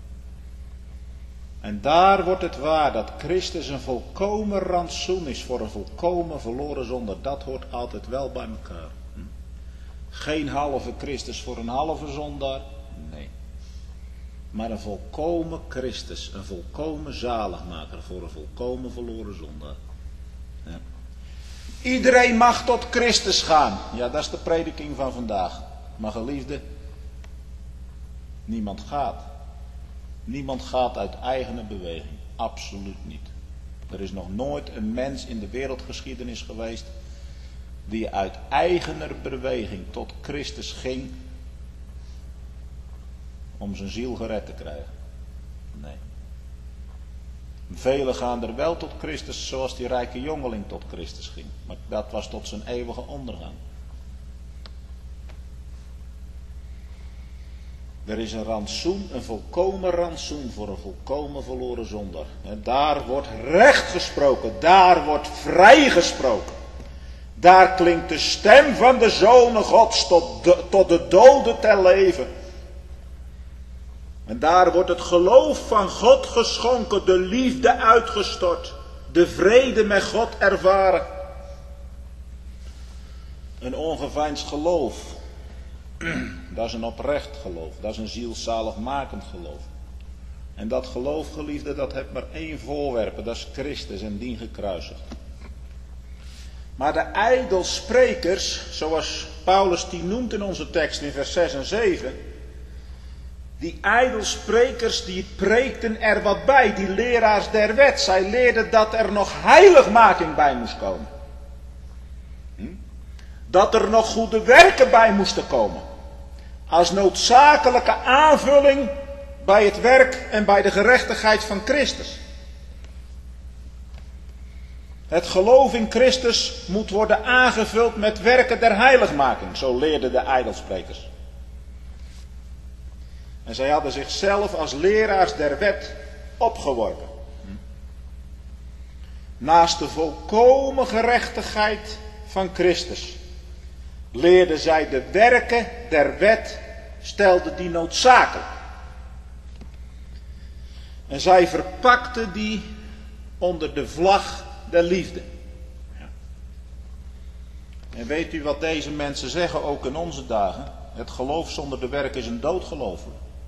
En daar wordt het waar dat Christus een volkomen rantsoen is voor een volkomen verloren zonde. Dat hoort altijd wel bij elkaar. Hm? Geen halve Christus voor een halve zondaar. Nee. Maar een volkomen Christus, een volkomen zaligmaker voor een volkomen verloren zondaar. Ja. Iedereen mag tot Christus gaan. Ja, dat is de prediking van vandaag. Maar geliefde, niemand gaat. Niemand gaat uit eigen beweging. Absoluut niet. Er is nog nooit een mens in de wereldgeschiedenis geweest die uit eigener beweging tot Christus ging om zijn ziel gered te krijgen. Nee. Velen gaan er wel tot Christus zoals die rijke jongeling tot Christus ging. Maar dat was tot zijn eeuwige ondergang. Er is een rantsoen, een volkomen rantsoen voor een volkomen verloren zondaar. En daar wordt recht gesproken, daar wordt vrij gesproken. Daar klinkt de stem van de Zoon Gods tot de, tot de doden ter leven. En daar wordt het geloof van God geschonken, de liefde uitgestort, de vrede met God ervaren. Een ongeveinsd geloof, dat is een oprecht geloof, dat is een zielzaligmakend geloof. En dat geloof, geliefde, dat heeft maar één voorwerp, dat is Christus en dien gekruisigd. Maar de ijdelsprekers, zoals Paulus die noemt in onze tekst in vers zes en zeven... die ijdelsprekers die preekten er wat bij, die leraars der wet. Zij leerden dat er nog heiligmaking bij moest komen. Hm? Dat er nog goede werken bij moesten komen. Als noodzakelijke aanvulling bij het werk en bij de gerechtigheid van Christus. Het geloof in Christus moet worden aangevuld met werken der heiligmaking, zo leerden de ijdelsprekers. En zij hadden zichzelf als leraars der wet opgeworpen. Naast de volkomen gerechtigheid van Christus leerden zij de werken der wet, stelden die noodzakelijk. En zij verpakten die onder de vlag der liefde. Ja. En weet u wat deze mensen zeggen, ook in onze dagen? Het geloof zonder de werk is een doodgeloof.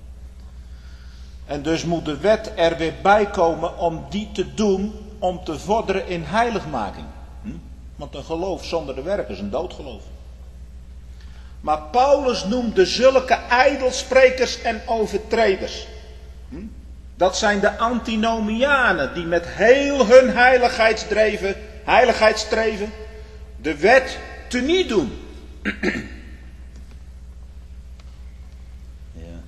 En dus moet de wet er weer bij komen om die te doen, om te vorderen in heiligmaking. Hm? Want een geloof zonder de werk is een doodgeloof. Maar Paulus noemde zulke ijdelsprekers en overtreders. Hm? Dat zijn de antinomianen die met heel hun heiligheidsdreven, heiligheidsstreven de wet teniet doen. Ja.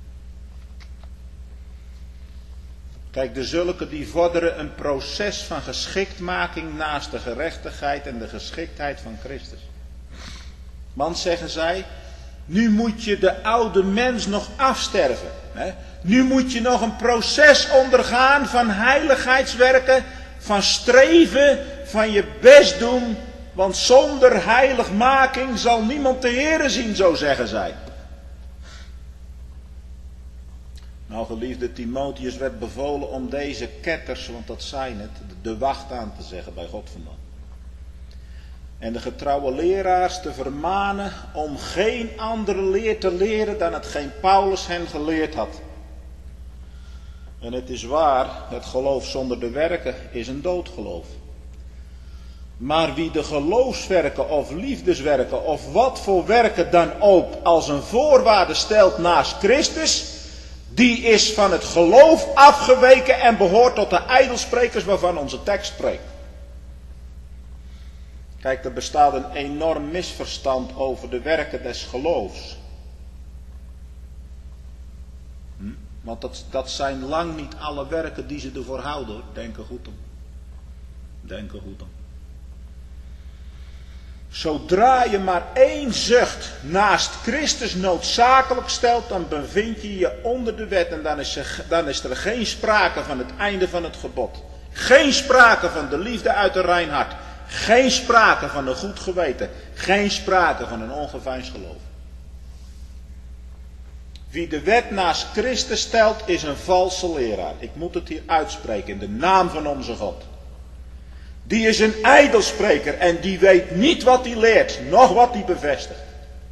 Kijk, de zulke die vorderen een proces van geschiktmaking naast de gerechtigheid en de geschiktheid van Christus. Want, zeggen zij, nu moet je de oude mens nog afsterven. Hè? Nu moet je nog een proces ondergaan van heiligheidswerken, van streven, van je best doen. Want zonder heiligmaking zal niemand de Heere zien, zo zeggen zij. Nou, geliefde, Timotheus werd bevolen om deze ketters, want dat zijn het, de wacht aan te zeggen bij God vandaan. En de getrouwe leraars te vermanen om geen andere leer te leren dan hetgeen Paulus hen geleerd had. En het is waar, het geloof zonder de werken is een doodgeloof. Maar wie de geloofswerken of liefdeswerken of wat voor werken dan ook als een voorwaarde stelt naast Christus, die is van het geloof afgeweken en behoort tot de ijdelsprekers waarvan onze tekst spreekt. Kijk, er bestaat een enorm misverstand over de werken des geloofs. Hm? Want dat, dat zijn lang niet alle werken die ze ervoor houden, hoor. Denk er goed om. Denk er goed om. Zodra je maar één zucht naast Christus noodzakelijk stelt, dan bevind je je onder de wet en dan is, er, dan is er geen sprake van het einde van het gebod. Geen sprake van de liefde uit een rein hart. Geen sprake van een goed geweten. Geen sprake van een ongeveinsd geloof. Wie de wet naast Christus stelt, is een valse leraar. Ik moet het hier uitspreken in de naam van onze God. Die is een ijdelspreker en die weet niet wat hij leert, noch wat hij bevestigt.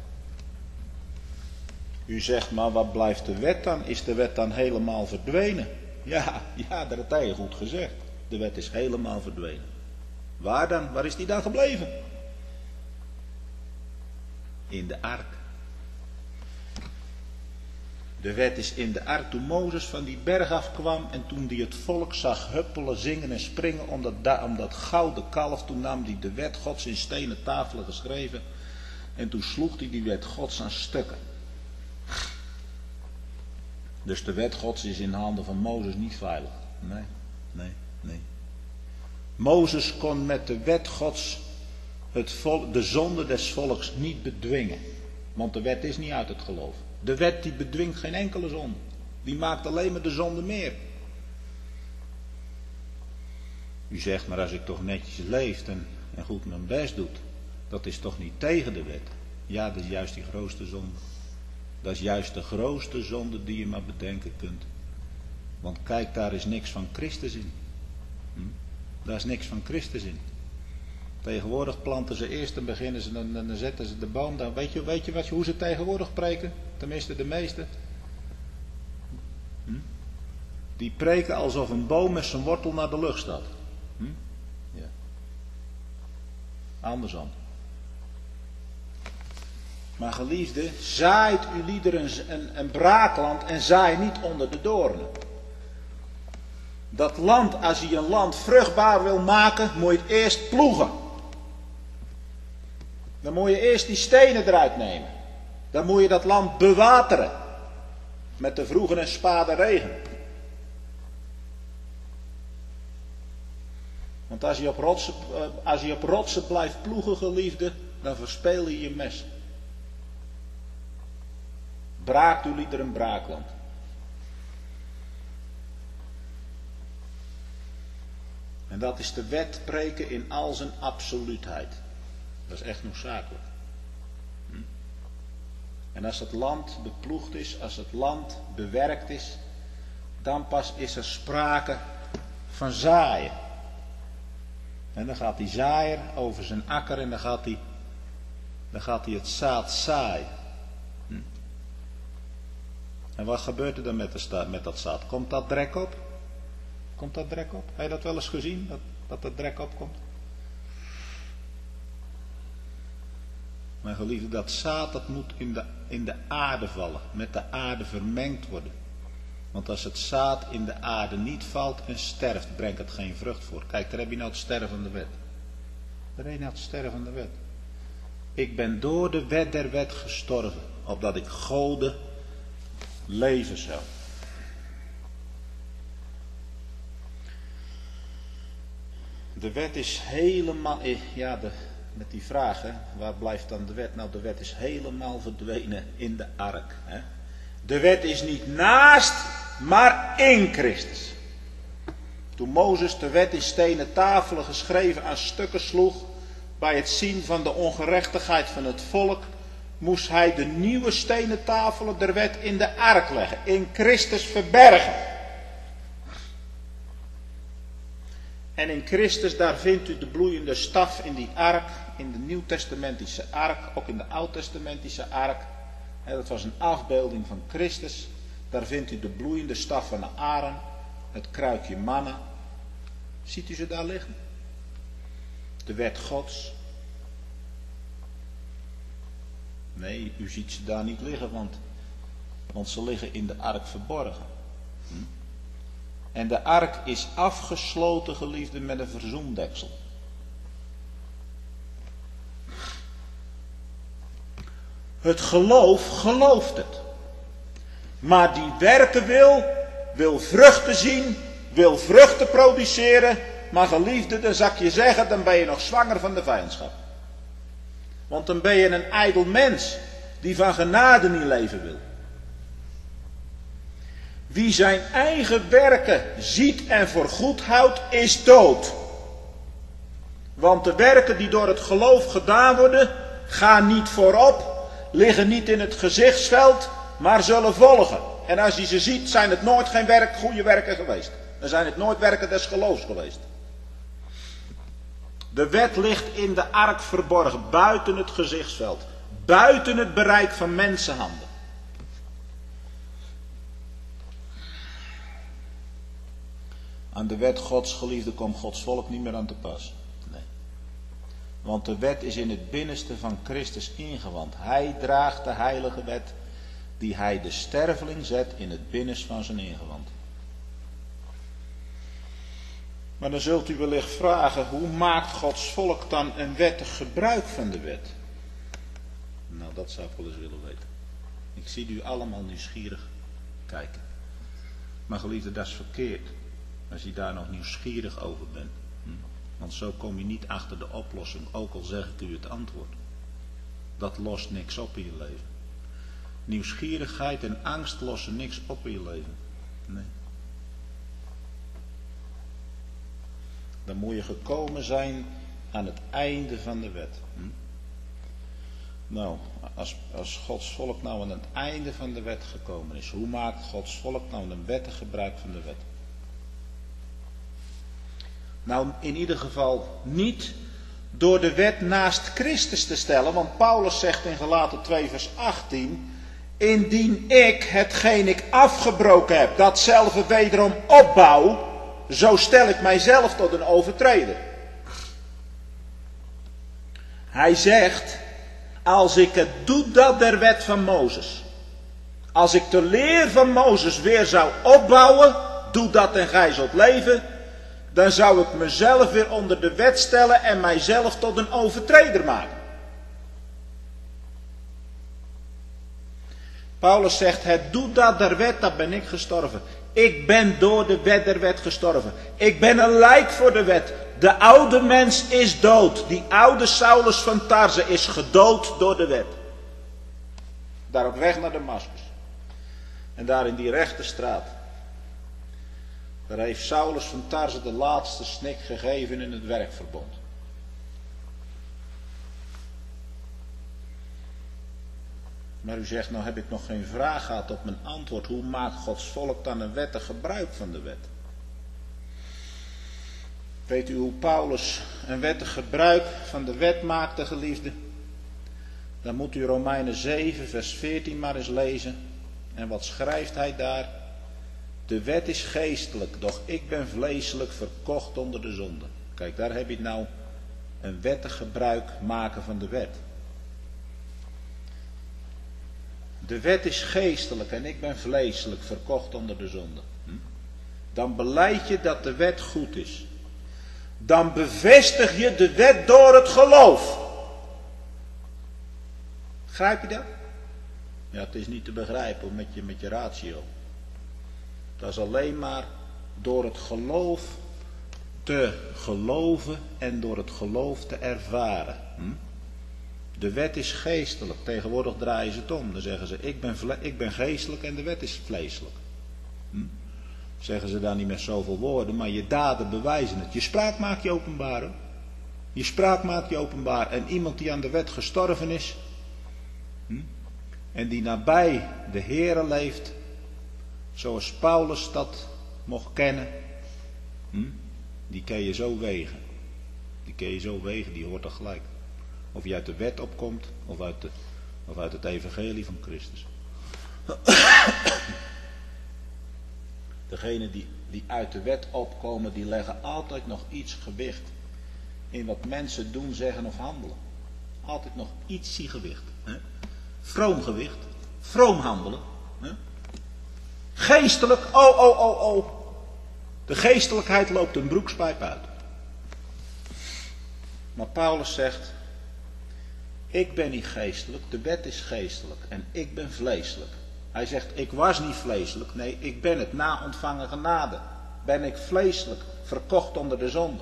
U zegt, maar wat blijft de wet dan? Is de wet dan helemaal verdwenen? Ja, ja, dat had hij goed gezegd. De wet is helemaal verdwenen. Waar dan? Waar is die dan gebleven? In de ark. De wet is in de ark toen Mozes van die berg afkwam en toen hij het volk zag huppelen, zingen en springen om dat, om dat gouden kalf. Toen nam hij de wet Gods in stenen tafelen geschreven en toen sloeg hij die wet Gods aan stukken. Dus de wet Gods is in de handen van Mozes niet veilig. Nee, nee, nee. Mozes kon met de wet Gods het volk, de zonde des volks niet bedwingen. Want de wet is niet uit het geloof. De wet die bedwingt geen enkele zonde. Die maakt alleen maar de zonde meer. U zegt, maar als ik toch netjes leef en, en goed mijn best doe, dat is toch niet tegen de wet? Ja, dat is juist die grootste zonde. Dat is juist de grootste zonde die je maar bedenken kunt. Want kijk, daar is niks van Christus in. Hm? Daar is niks van Christus in. Tegenwoordig planten ze eerst en beginnen ze, dan, dan zetten ze de boom daar. Weet je, weet je wat, hoe ze tegenwoordig preken? Tenminste de meesten. Hm? Die preken alsof een boom met zijn wortel naar de lucht staat. Hm? Ja. Andersom. Maar geliefde, zaait u liederen een, een braakland en zaai niet onder de doornen. Dat land, als je een land vruchtbaar wil maken, moet je het eerst ploegen. Dan moet je eerst die stenen eruit nemen. Dan moet je dat land bewateren. Met de vroege en spade regen. Want als je op rotsen, als je op rotsen blijft ploegen, geliefde, dan verspeel je je mes. Braakt uw liederen braakland. En dat is de wet preken in al zijn absoluutheid. Dat is echt noodzakelijk. Hm? En als het land beploegd is, als het land bewerkt is, dan pas is er sprake van zaaien. En dan gaat die zaaier over zijn akker en dan gaat hij, dan gaat hij het zaad zaaien. Hm? En wat gebeurt er dan met, de, met dat zaad? Komt dat drek op? Komt dat drek op? Heb je dat wel eens gezien? Dat, dat er drek opkomt? Maar geliefde, dat zaad dat moet in de, in de aarde vallen. Met de aarde vermengd worden. Want als het zaad in de aarde niet valt en sterft, brengt het geen vrucht voor. Kijk, daar heb je nou het sterren van de wet. Daar heb je nou het sterren van de wet. Ik ben door de wet der wet gestorven, opdat ik Gode leven zou. De wet is helemaal, ja, de, met die vraag, hè, waar blijft dan de wet? Nou, de wet is helemaal verdwenen in de ark. Hè. De wet is niet naast, maar in Christus. Toen Mozes de wet in stenen tafelen geschreven aan stukken sloeg, bij het zien van de ongerechtigheid van het volk, moest hij de nieuwe stenen tafelen der wet in de ark leggen, in Christus verbergen. En in Christus, daar vindt u de bloeiende staf in die ark, in de nieuwtestamentische ark, ook in de oudtestamentische ark. Dat was een afbeelding van Christus. Daar vindt u de bloeiende staf van Aaron, het kruikje manna. Ziet u ze daar liggen? De wet Gods. Nee, u ziet ze daar niet liggen, want, want ze liggen in de ark verborgen. Hm? En de ark is afgesloten, geliefde, met een verzoendeksel. Het geloof gelooft het. Maar die werken wil, wil vruchten zien, wil vruchten produceren. Maar geliefde, dan zal ik je zeggen, dan ben je nog zwanger van de vijandschap. Want dan ben je een ijdel mens die van genade niet leven wil. Wie zijn eigen werken ziet en voor goed houdt, is dood. Want de werken die door het geloof gedaan worden, gaan niet voorop, liggen niet in het gezichtsveld, maar zullen volgen. En als je ze ziet, zijn het nooit geen werk, goede werken geweest. Dan zijn het nooit werken des geloofs geweest. De wet ligt in de ark verborgen, buiten het gezichtsveld. Buiten het bereik van mensenhanden. Aan de wet Gods geliefde komt Gods volk niet meer aan te pas. Nee. Want de wet is in het binnenste van Christus ingewand. Hij draagt de heilige wet die hij de sterveling zet in het binnenste van zijn ingewand. Maar dan zult u wellicht vragen, hoe maakt Gods volk dan een wettig gebruik van de wet? Nou, dat zou ik wel eens willen weten. Ik zie u allemaal nieuwsgierig kijken. Maar geliefde, dat is verkeerd. Als je daar nog nieuwsgierig over bent. Hm? Want zo kom je niet achter de oplossing, ook al zeg ik u het antwoord. Dat lost niks op in je leven. Nieuwsgierigheid en angst lossen niks op in je leven. Nee. Dan moet je gekomen zijn aan het einde van de wet. Hm? Nou, als, als Gods volk nou aan het einde van de wet gekomen is, hoe maakt Gods volk nou een wettig gebruik van de wet? Nou, in ieder geval niet door de wet naast Christus te stellen, want Paulus zegt in Galaten twee vers achttien, indien ik hetgeen ik afgebroken heb, datzelfde wederom opbouw, zo stel ik mijzelf tot een overtreder. Hij zegt, als ik het doe dat der wet van Mozes, als ik de leer van Mozes weer zou opbouwen, doe dat en gij zult leven, dan zou ik mezelf weer onder de wet stellen en mijzelf tot een overtreder maken. Paulus zegt, het doet dat der wet, dat ben ik gestorven. Ik ben door de wet der wet gestorven. Ik ben een lijk voor de wet. De oude mens is dood. Die oude Saulus van Tarse is gedood door de wet. Daar op weg naar Damaskus. En daar in die rechte straat. Daar heeft Saulus van Tarse de laatste snik gegeven in het werkverbond. Maar u zegt, nou heb ik nog geen vraag gehad op mijn antwoord. Hoe maakt Gods volk dan een wettig gebruik van de wet? Weet u hoe Paulus een wettig gebruik van de wet maakte, geliefde? Dan moet u Romeinen zeven vers veertien maar eens lezen. En wat schrijft hij daar? De wet is geestelijk, doch ik ben vleeselijk verkocht onder de zonde. Kijk, daar heb je nou een wettig gebruik maken van de wet. De wet is geestelijk en ik ben vleeselijk verkocht onder de zonde. Hm? Dan belijd je dat de wet goed is. Dan bevestig je de wet door het geloof. Begrijp je dat? Ja, het is niet te begrijpen met je, met je ratio. Dat is alleen maar door het geloof te geloven en door het geloof te ervaren. Hm? De wet is geestelijk. Tegenwoordig draaien ze het om. Dan zeggen ze, ik ben, vle- ik ben geestelijk en de wet is vleeselijk. Hm? Zeggen ze dan niet met zoveel woorden, maar je daden bewijzen het. Je spraak maakt je openbaar. Hoor. Je spraak maakt je openbaar. En iemand die aan de wet gestorven is, hm? en die nabij de Heere leeft, zoals Paulus dat mocht kennen, hm? die kun je zo wegen. Die kun je zo wegen, die hoort er gelijk. Of je uit de wet opkomt, of uit, de, of uit het evangelie van Christus. Degenen die, die uit de wet opkomen, die leggen altijd nog iets gewicht in wat mensen doen, zeggen of handelen. Altijd nog ietsie gewicht. Hè? Vroom gewicht, vroom handelen. Hè? Geestelijk, oh, oh, oh, oh. De geestelijkheid loopt een broekspijp uit. Maar Paulus zegt, ik ben niet geestelijk, de wet is geestelijk en ik ben vleeselijk. Hij zegt, ik was niet vleeselijk, nee, ik ben het na ontvangen genade. Ben ik vleeselijk, verkocht onder de zonde.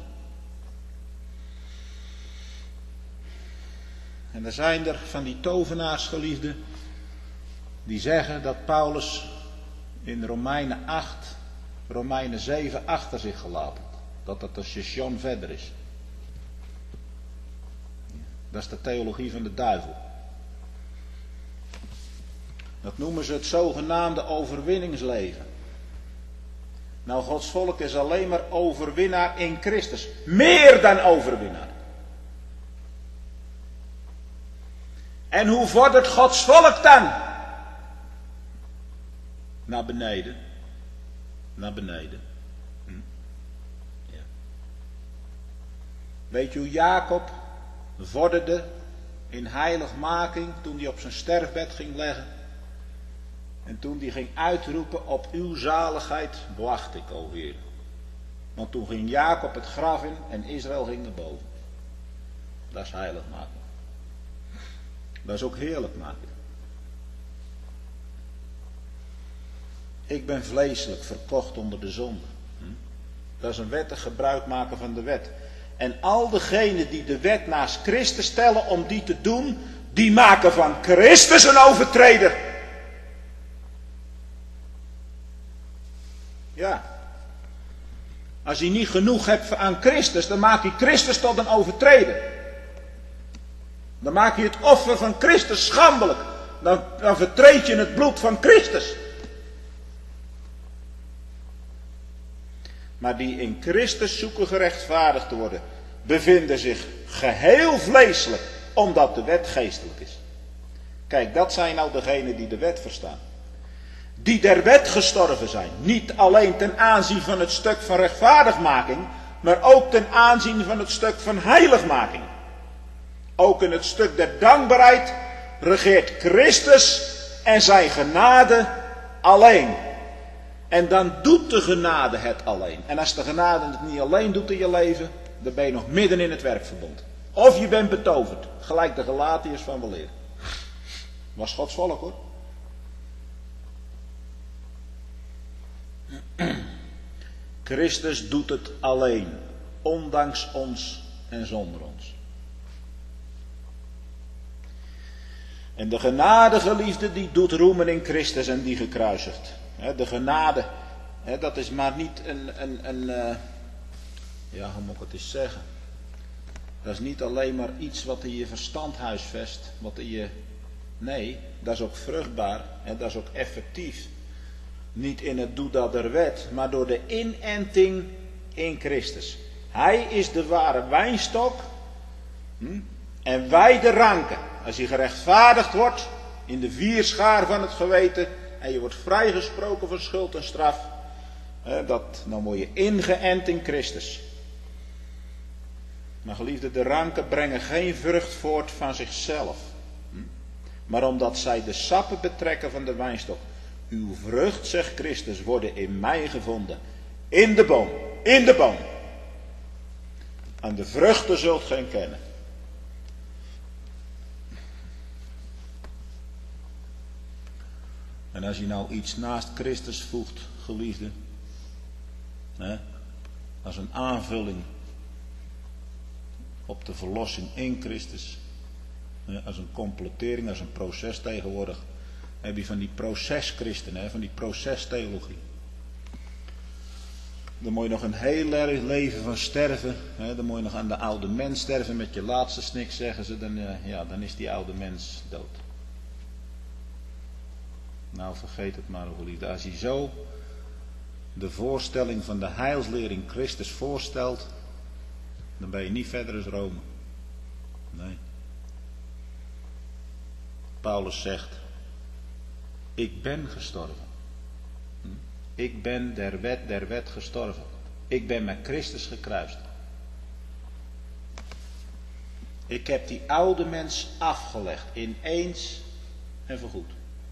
En er zijn er van die tovenaars, geliefden, die zeggen dat Paulus in Romeinen acht, Romeinen zeven achter zich gelaten. Dat dat een station verder is. Dat is de theologie van de duivel. Dat noemen ze het zogenaamde overwinningsleven. Nou, Gods volk is alleen maar overwinnaar in Christus. Meer dan overwinnaar. En hoe vordert Gods volk dan? Naar beneden. Naar beneden. Hm? Ja. Weet je hoe Jacob vorderde in heiligmaking toen hij op zijn sterfbed ging leggen? En toen hij ging uitroepen, op uw zaligheid wacht ik, o Heer. Want toen ging Jacob het graf in en Israël ging naar boven. Dat is heiligmaking. Dat is ook heerlijk maken. Ik ben vleeselijk verkocht onder de zonde. Dat is een wettig gebruik maken van de wet. En al degenen die de wet naast Christus stellen om die te doen, die maken van Christus een overtreder. Ja. Als je niet genoeg hebt aan Christus, dan maak je Christus tot een overtreder. Dan maak je het offer van Christus schandelijk. Dan, dan vertreed je het bloed van Christus. Maar die in Christus zoeken gerechtvaardigd te worden, bevinden zich geheel vleeselijk, omdat de wet geestelijk is. Kijk, dat zijn nou degenen die de wet verstaan. Die der wet gestorven zijn. Niet alleen ten aanzien van het stuk van rechtvaardigmaking, maar ook ten aanzien van het stuk van heiligmaking. Ook in het stuk der dankbaarheid regeert Christus en zijn genade alleen. En dan doet de genade het alleen. En als de genade het niet alleen doet in je leven, dan ben je nog midden in het werkverbond. Of je bent betoverd, gelijk de Galatiërs van weleer. Was Gods volk hoor. Christus doet het alleen, ondanks ons en zonder ons. En de genadegeliefde die doet roemen in Christus en die gekruisigd. De genade, dat is maar niet een, een, een, ja hoe moet ik het eens zeggen. Dat is niet alleen maar iets wat in je verstand huisvest, wat in je, nee, dat is ook vruchtbaar en dat is ook effectief. Niet in het doe dat der wet, maar door de inenting in Christus. Hij is de ware wijnstok hm, en wij de ranken. Als je gerechtvaardigd wordt in de vierschaar van het geweten en je wordt vrijgesproken van schuld en straf, hè, dat, dan word je ingeënt in Christus. Maar geliefde, de ranken brengen geen vrucht voort van zichzelf, hm, maar omdat zij de sappen betrekken van de wijnstok. Uw vrucht, zegt Christus, worden in mij gevonden. In de boom. In de boom. Aan de vruchten zult gij kennen. En als je nou iets naast Christus voegt, geliefde, hè, als een aanvulling op de verlossing in Christus, hè, als een completering, als een proces tegenwoordig, heb je van die proceschristenen, van die procestheologie. Dan moet je nog een heel erg leven van sterven. Hè? Dan moet je nog aan de oude mens sterven met je laatste snik, zeggen ze. Dan, ja, dan is die oude mens dood. Nou, vergeet het maar, geliefde. Als je zo de voorstelling van de heilsleer in Christus voorstelt, dan ben je niet verder als Rome. Nee. Paulus zegt, ik ben gestorven. Ik ben der wet der wet gestorven. Ik ben met Christus gekruist. Ik heb die oude mens afgelegd. In eens en voorgoed.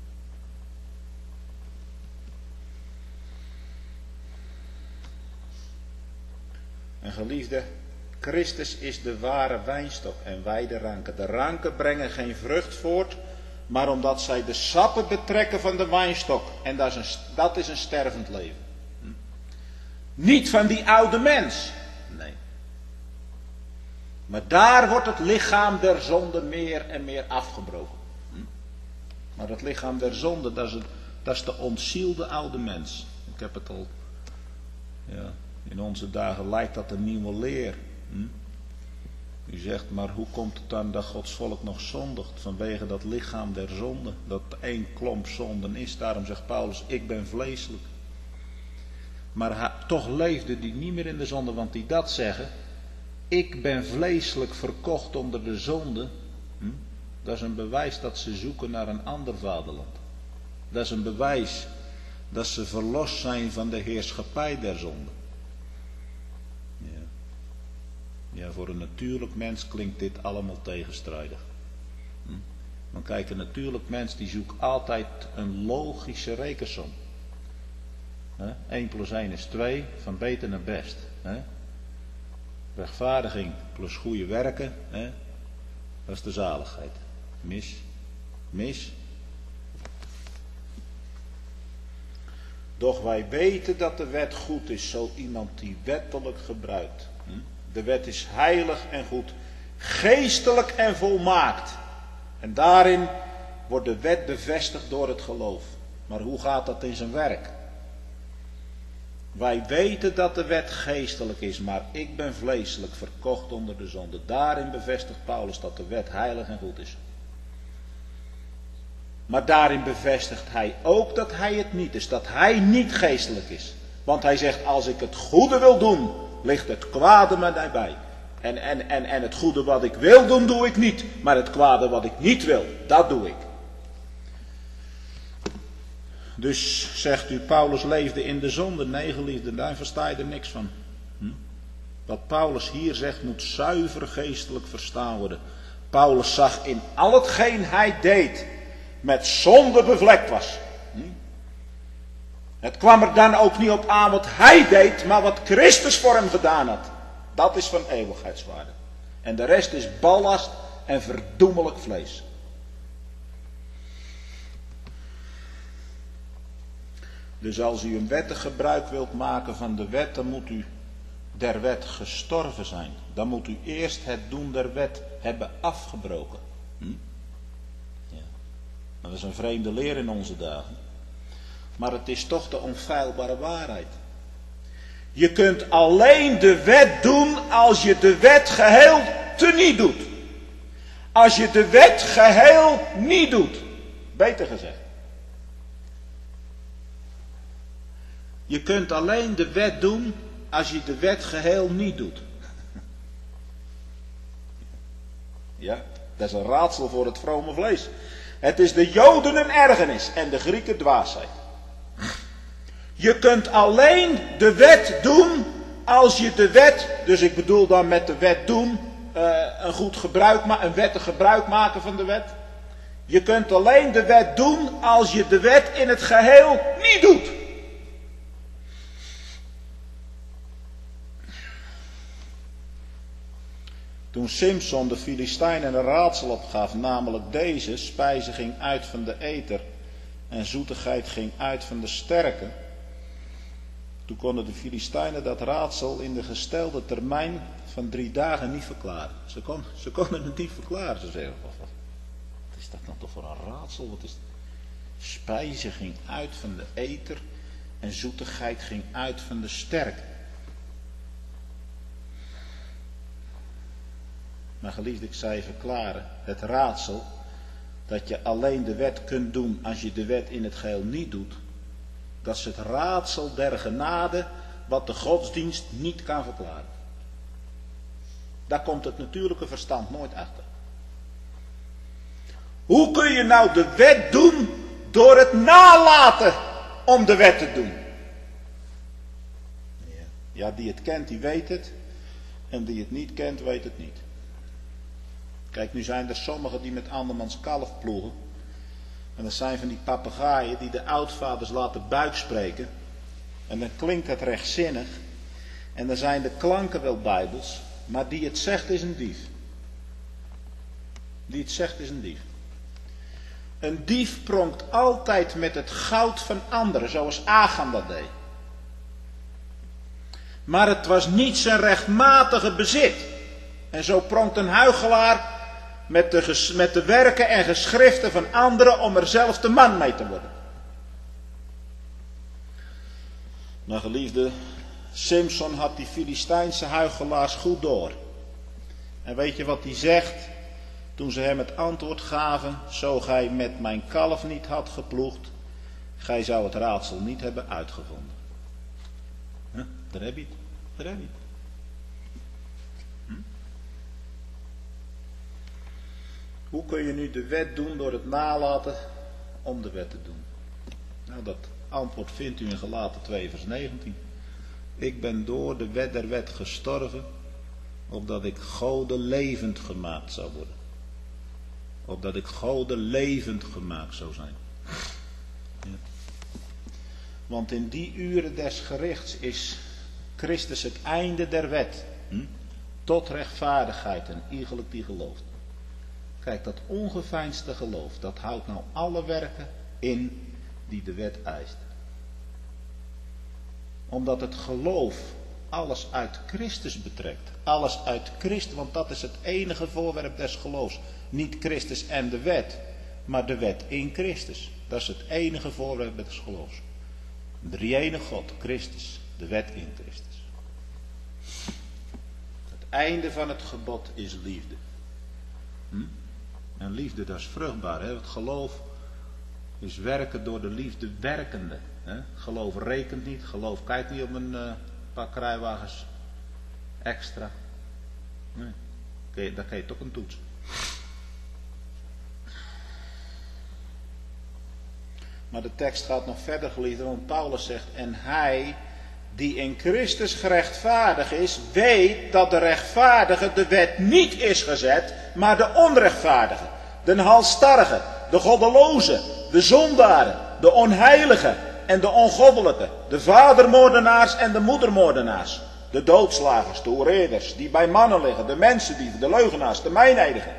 En geliefde, Christus is de ware wijnstok en wij de ranken. De ranken brengen geen vrucht voort, maar omdat zij de sappen betrekken van de wijnstok. En dat is een, dat is een stervend leven. Hm? Niet van die oude mens. Nee. Maar daar wordt het lichaam der zonde meer en meer afgebroken. Hm? Maar het lichaam der zonde, dat is, het, dat is de ontzielde oude mens. Ik heb het al... Ja, in onze dagen lijkt dat een nieuwe leer. Hm? U zegt, maar hoe komt het dan dat Gods volk nog zondigt? Vanwege dat lichaam der zonde, dat één klomp zonden is. Daarom zegt Paulus, ik ben vleeselijk. Maar hij, toch leefde die niet meer in de zonde, want die dat zeggen, ik ben vleeselijk verkocht onder de zonde. Hm? Dat is een bewijs dat ze zoeken naar een ander vaderland. Dat is een bewijs dat ze verlost zijn van de heerschappij der zonde. Ja. Ja, voor een natuurlijk mens klinkt dit allemaal tegenstrijdig. Hm? Want kijk, een natuurlijk mens die zoekt altijd een logische rekensom. He? één plus één is twee, van beter naar best. He? Rechtvaardiging plus goede werken, he? Dat is de zaligheid. Mis, mis. Doch wij weten dat de wet goed is, zo iemand die wettelijk gebruikt. De wet is heilig en goed, geestelijk en volmaakt. En daarin wordt de wet bevestigd door het geloof. Maar hoe gaat dat in zijn werk? Wij weten dat de wet geestelijk is, maar ik ben vleeselijk verkocht onder de zonde. Daarin bevestigt Paulus dat de wet heilig en goed is. Maar daarin bevestigt hij ook dat hij het niet is, dat hij niet geestelijk is. Want hij zegt, als ik het goede wil doen, ligt het kwade me daarbij. En, en, en, en het goede wat ik wil doen, doe ik niet. Maar het kwade wat ik niet wil, dat doe ik. Dus zegt u, Paulus leefde in de zonde. Nee, geliefde, daar versta je er niks van. Hm? Wat Paulus hier zegt, moet zuiver geestelijk verstaan worden. Paulus zag in al hetgeen hij deed, met zonde bevlekt was. Hm? Het kwam er dan ook niet op aan wat hij deed, maar wat Christus voor hem gedaan had. Dat is van eeuwigheidswaarde. En de rest is ballast en verdoemelijk vlees. Dus als u een wettig gebruik wilt maken van de wet, dan moet u der wet gestorven zijn. Dan moet u eerst het doen der wet hebben afgebroken. Hm? Ja. Dat is een vreemde leer in onze dagen. Maar het is toch de onfeilbare waarheid. Je kunt alleen de wet doen als je de wet geheel teniet doet. Als je de wet geheel niet doet. Beter gezegd. Je kunt alleen de wet doen als je de wet geheel niet doet. Ja, dat is een raadsel voor het vrome vlees. Het is de Joden een ergernis en de Grieken dwaasheid. Je kunt alleen de wet doen als je de wet, dus ik bedoel dan met de wet doen, uh, een goed gebruik, maar een wettig gebruik maken van de wet. Je kunt alleen de wet doen als je de wet in het geheel niet doet. Toen Simson de Filistijnen een raadsel opgaf, namelijk deze, spijze ging uit van de eter en zoetigheid ging uit van de sterke. Toen konden de Filistijnen dat raadsel in de gestelde termijn van drie dagen niet verklaren. Ze, kon, ze konden het niet verklaren. Ze zeiden, wat, wat is dat nou toch voor een raadsel? Wat is het? Spijze ging uit van de eter en zoetigheid ging uit van de sterke. Maar geliefde, ik zei verklaren, het raadsel dat je alleen de wet kunt doen als je de wet in het geheel niet doet. Dat is het raadsel der genade wat de godsdienst niet kan verklaren. Daar komt het natuurlijke verstand nooit achter. Hoe kun je nou de wet doen door het nalaten om de wet te doen? Ja, die het kent, die weet het. En die het niet kent, weet het niet. Kijk, nu zijn er sommigen die met andermans kalf ploegen. En dat zijn van die papegaaien die de oudvaders laten buikspreken. En dan klinkt het rechtzinnig. En dan zijn de klanken wel bijbels. Maar die het zegt is een dief. Die het zegt is een dief. Een dief pronkt altijd met het goud van anderen, zoals Achan dat deed. Maar het was niet zijn rechtmatige bezit. En zo pronkt een huichelaar met de, met de werken en geschriften van anderen om er zelf de man mee te worden. Maar geliefde, Simson had die Filistijnse huichelaars goed door. En weet je wat hij zegt? Toen ze hem het antwoord gaven, zo gij met mijn kalf niet had geploegd, gij zou het raadsel niet hebben uitgevonden. Huh? Daar heb je het. Daar heb je het. Hm? Hoe kun je nu de wet doen door het nalaten om de wet te doen? Nou, dat antwoord vindt u in Galaten twee vers negentien. Ik ben door de wet der wet gestorven, opdat ik Gode levend gemaakt zou worden. Opdat ik Gode levend gemaakt zou zijn. Ja. Want in die uren des gerichts is Christus het einde der wet. Hm? Tot rechtvaardigheid en iegelijk die gelooft. Kijk, dat ongeveinsde geloof, dat houdt nou alle werken in die de wet eist. Omdat het geloof alles uit Christus betrekt. Alles uit Christus, want dat is het enige voorwerp des geloofs. Niet Christus en de wet, maar de wet in Christus. Dat is het enige voorwerp des geloofs. De drie-ene God, Christus, de wet in Christus. Het einde van het gebod is liefde. Hm? En liefde, dat is vruchtbaar. Hè? Het geloof is werken door de liefde werkende. Hè? Geloof rekent niet. Geloof kijkt niet op een uh, paar kruiwagens extra. Nee. Daar kan je toch een toets. Maar de tekst gaat nog verder, geliefden, want Paulus zegt: en hij die in Christus gerechtvaardig is, weet dat de rechtvaardige de wet niet is gezet, maar de onrechtvaardige, de halsstarrige, de goddeloze, de zondaren, de onheilige en de ongoddelijke, de vadermoordenaars en de moedermoordenaars, de doodslagers, de hoereerders, die bij mannen liggen, de mensendieven, de leugenaars, de meineedigen.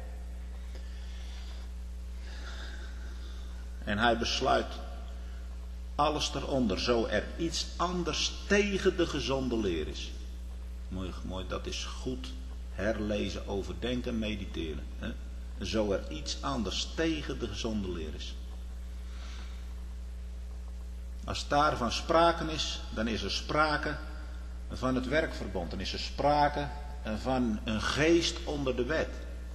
En hij besluit alles eronder, zo er iets anders tegen de gezonde leer is. Mooi, mooi, dat is goed herlezen, overdenken, mediteren. Hè? Zo er iets anders tegen de gezonde leer is. Als daarvan sprake is, dan is er sprake van het werkverbond. Dan is er sprake van een geest onder de wet.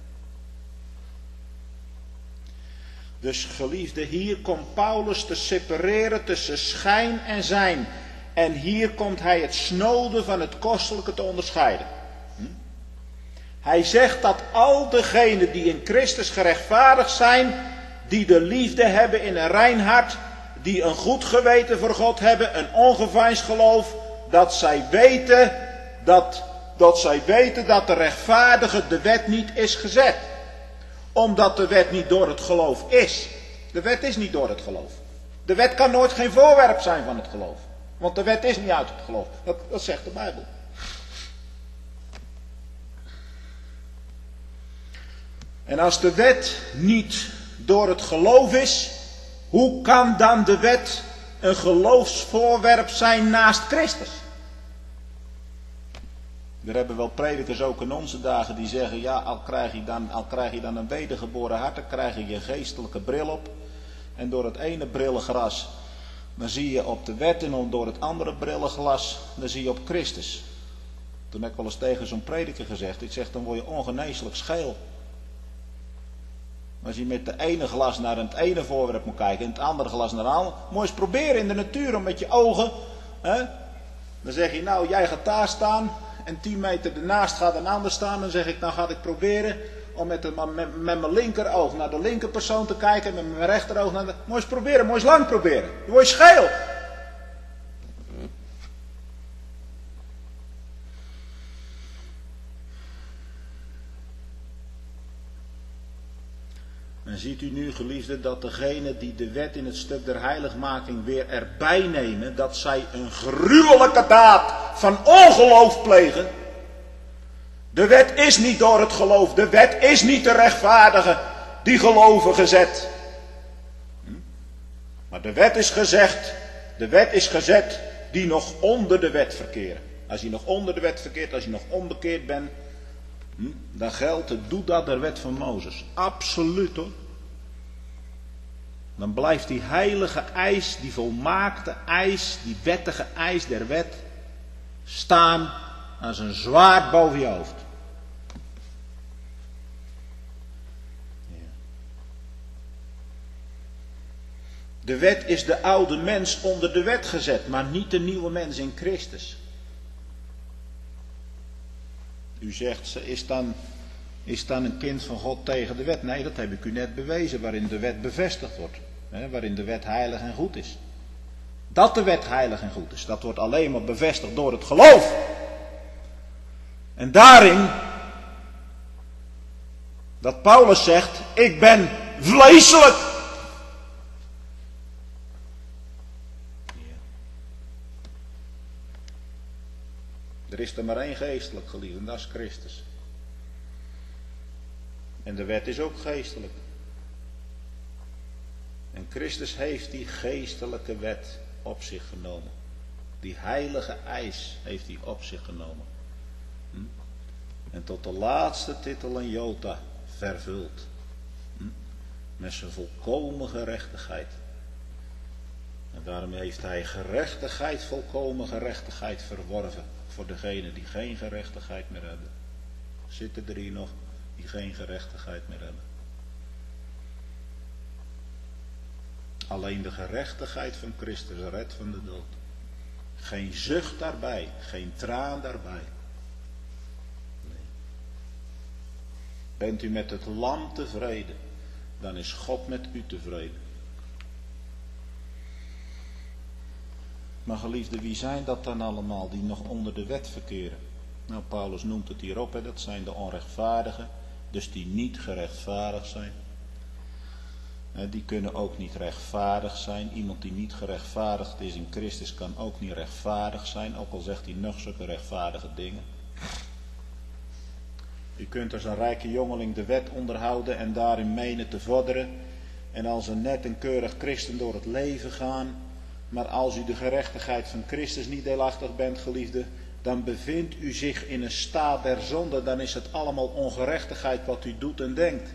Dus geliefde, hier komt Paulus te separeren tussen schijn en zijn. En hier komt hij het snode van het kostelijke te onderscheiden. Hm? Hij zegt dat al degenen die in Christus gerechtvaardigd zijn, die de liefde hebben in een rein hart, die een goed geweten voor God hebben, een ongeveinsd geloof, dat zij weten dat, dat zij weten dat de rechtvaardige de wet niet is gezet. Omdat de wet niet door het geloof is. De wet is niet door het geloof. De wet kan nooit geen voorwerp zijn van het geloof. Want de wet is niet uit het geloof. Dat, dat zegt de Bijbel. En als de wet niet door het geloof is, hoe kan dan de wet een geloofsvoorwerp zijn naast Christus? Er hebben wel predikers ook in onze dagen die zeggen, ja, al krijg je dan, al krijg je dan een wedergeboren hart, dan krijg je je geestelijke bril op. En door het ene brillenglas, dan zie je op de wet, en door het andere brillenglas, dan zie je op Christus. Toen heb ik wel eens tegen zo'n prediker gezegd, ik zeg, dan word je ongeneeslijk scheel. Als je met de ene glas naar het ene voorwerp moet kijken en het andere glas naar het andere, moet je eens proberen in de natuur om met je ogen, hè, dan zeg je, nou, jij gaat daar staan. En tien meter ernaast gaat een ander staan. Dan zeg ik, nou ga ik proberen om met, de, met, met mijn linkeroog naar de linkerpersoon te kijken. En met mijn rechteroog naar de... Moet je eens proberen, moet je eens lang proberen. Dan word je scheel. En ziet u nu, geliefden, dat degenen die de wet in het stuk der heiligmaking weer erbij nemen, dat zij een gruwelijke daad van ongeloof plegen. De wet is niet door het geloof, de wet is niet de rechtvaardige die geloven gezet. Maar de wet is gezegd, de wet is gezet die nog onder de wet verkeren. Als je nog onder de wet verkeert, als je nog onbekeerd bent, dan geldt het, doe dat de wet van Mozes. Absoluut hoor. Dan blijft die heilige eis, die volmaakte eis, die wettige eis der wet, staan als een zwaard boven je hoofd. De wet is de oude mens onder de wet gezet, maar niet de nieuwe mens in Christus. U zegt, is dan, is dan een kind van God tegen de wet? Nee, dat heb ik u net bewezen, waarin de wet bevestigd wordt. Hè, waarin de wet heilig en goed is. Dat de wet heilig en goed is, dat wordt alleen maar bevestigd door het geloof. En daarin, dat Paulus zegt, ik ben vleeselijk. Er is er maar één geestelijk, geliefd, en dat is Christus. En de wet is ook geestelijk. En Christus heeft die geestelijke wet op zich genomen. Die heilige eis heeft hij op zich genomen. Hm? En tot de laatste titel en jota vervuld. Hm? Met zijn volkomen gerechtigheid. En daarom heeft hij gerechtigheid, volkomen gerechtigheid verworven. Voor degenen die geen gerechtigheid meer hebben. Zitten er hier nog die geen gerechtigheid meer hebben? Alleen de gerechtigheid van Christus redt van de dood. Geen zucht daarbij, geen traan daarbij. Nee. Bent u met het lam tevreden, dan is God met u tevreden. Maar geliefde, wie zijn dat dan allemaal die nog onder de wet verkeren? Nou, Paulus noemt het hierop, hè, dat zijn de onrechtvaardigen, dus die niet gerechtvaardigd zijn. Die kunnen ook niet rechtvaardig zijn. Iemand die niet gerechtvaardigd is in Christus kan ook niet rechtvaardig zijn, ook al zegt hij nog zulke rechtvaardige dingen. U kunt als een rijke jongeling de wet onderhouden en daarin menen te vorderen. En als een net en keurig christen door het leven gaan. Maar als u de gerechtigheid van Christus niet deelachtig bent, geliefde, dan bevindt u zich in een staat der zonde. Dan is het allemaal ongerechtigheid wat u doet en denkt.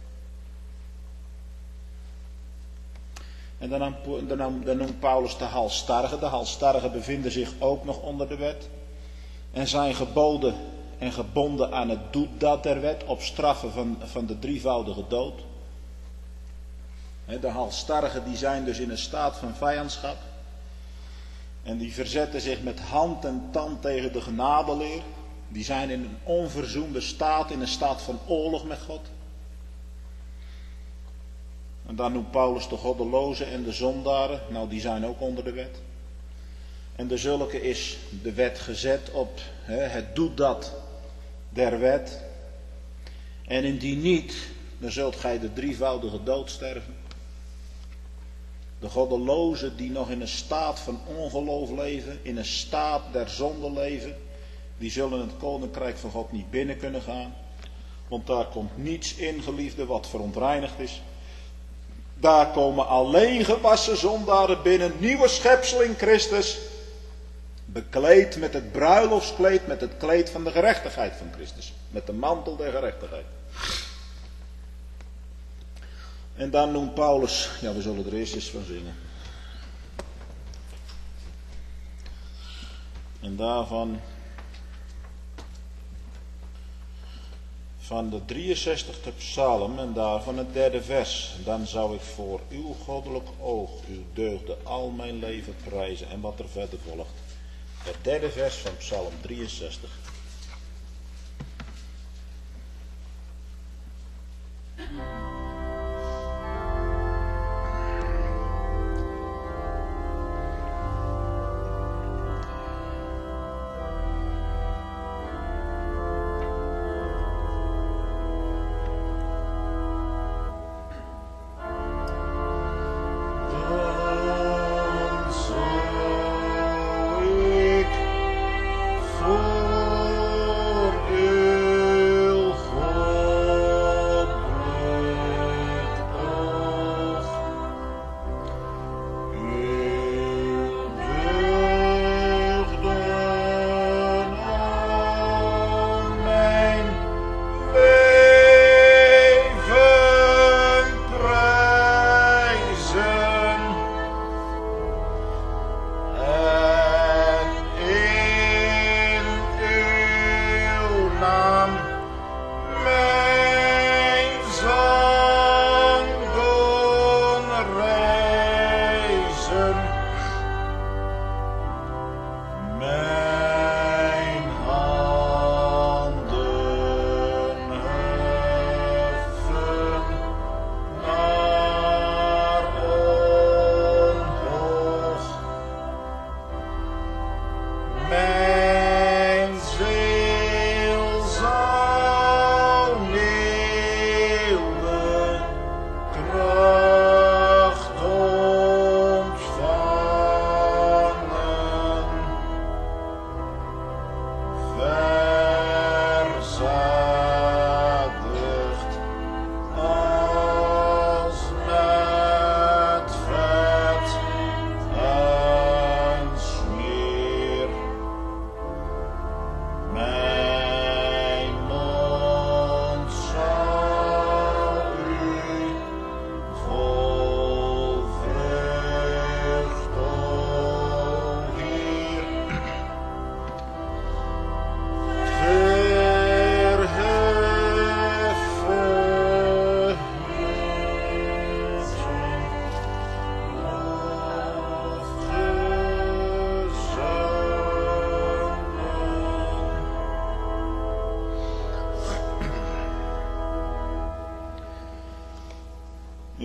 En dan, dan, dan noemt Paulus de halsstarrigen. De halsstarrigen bevinden zich ook nog onder de wet. En zijn geboden en gebonden aan het doet dat der wet op straffen van, van de drievoudige dood. De halsstarrigen die zijn dus in een staat van vijandschap. En die verzetten zich met hand en tand tegen de genadeleer. Die zijn in een onverzoende staat, in een staat van oorlog met God. En dan noemt Paulus de goddelozen en de zondaren. Nou, die zijn ook onder de wet. En de zulke is de wet gezet op hè, het doet dat der wet. En indien niet, dan zult gij de drievoudige dood sterven. De goddelozen die nog in een staat van ongeloof leven, in een staat der zonde leven, die zullen het koninkrijk van God niet binnen kunnen gaan. Want daar komt niets in, geliefde, wat verontreinigd is. Daar komen alleen gewassen zondaren binnen, nieuwe schepsel in Christus, bekleed met het bruiloftskleed, met het kleed van de gerechtigheid van Christus, met de mantel der gerechtigheid. En dan noemt Paulus, ja, we zullen er eerst eens van zingen. En daarvan, van de drieënzestigste psalm en daarvan het derde vers. Dan zou ik voor uw goddelijk oog, uw deugden, al mijn leven prijzen. En wat er verder volgt. Het derde vers van psalm drieënzestig. For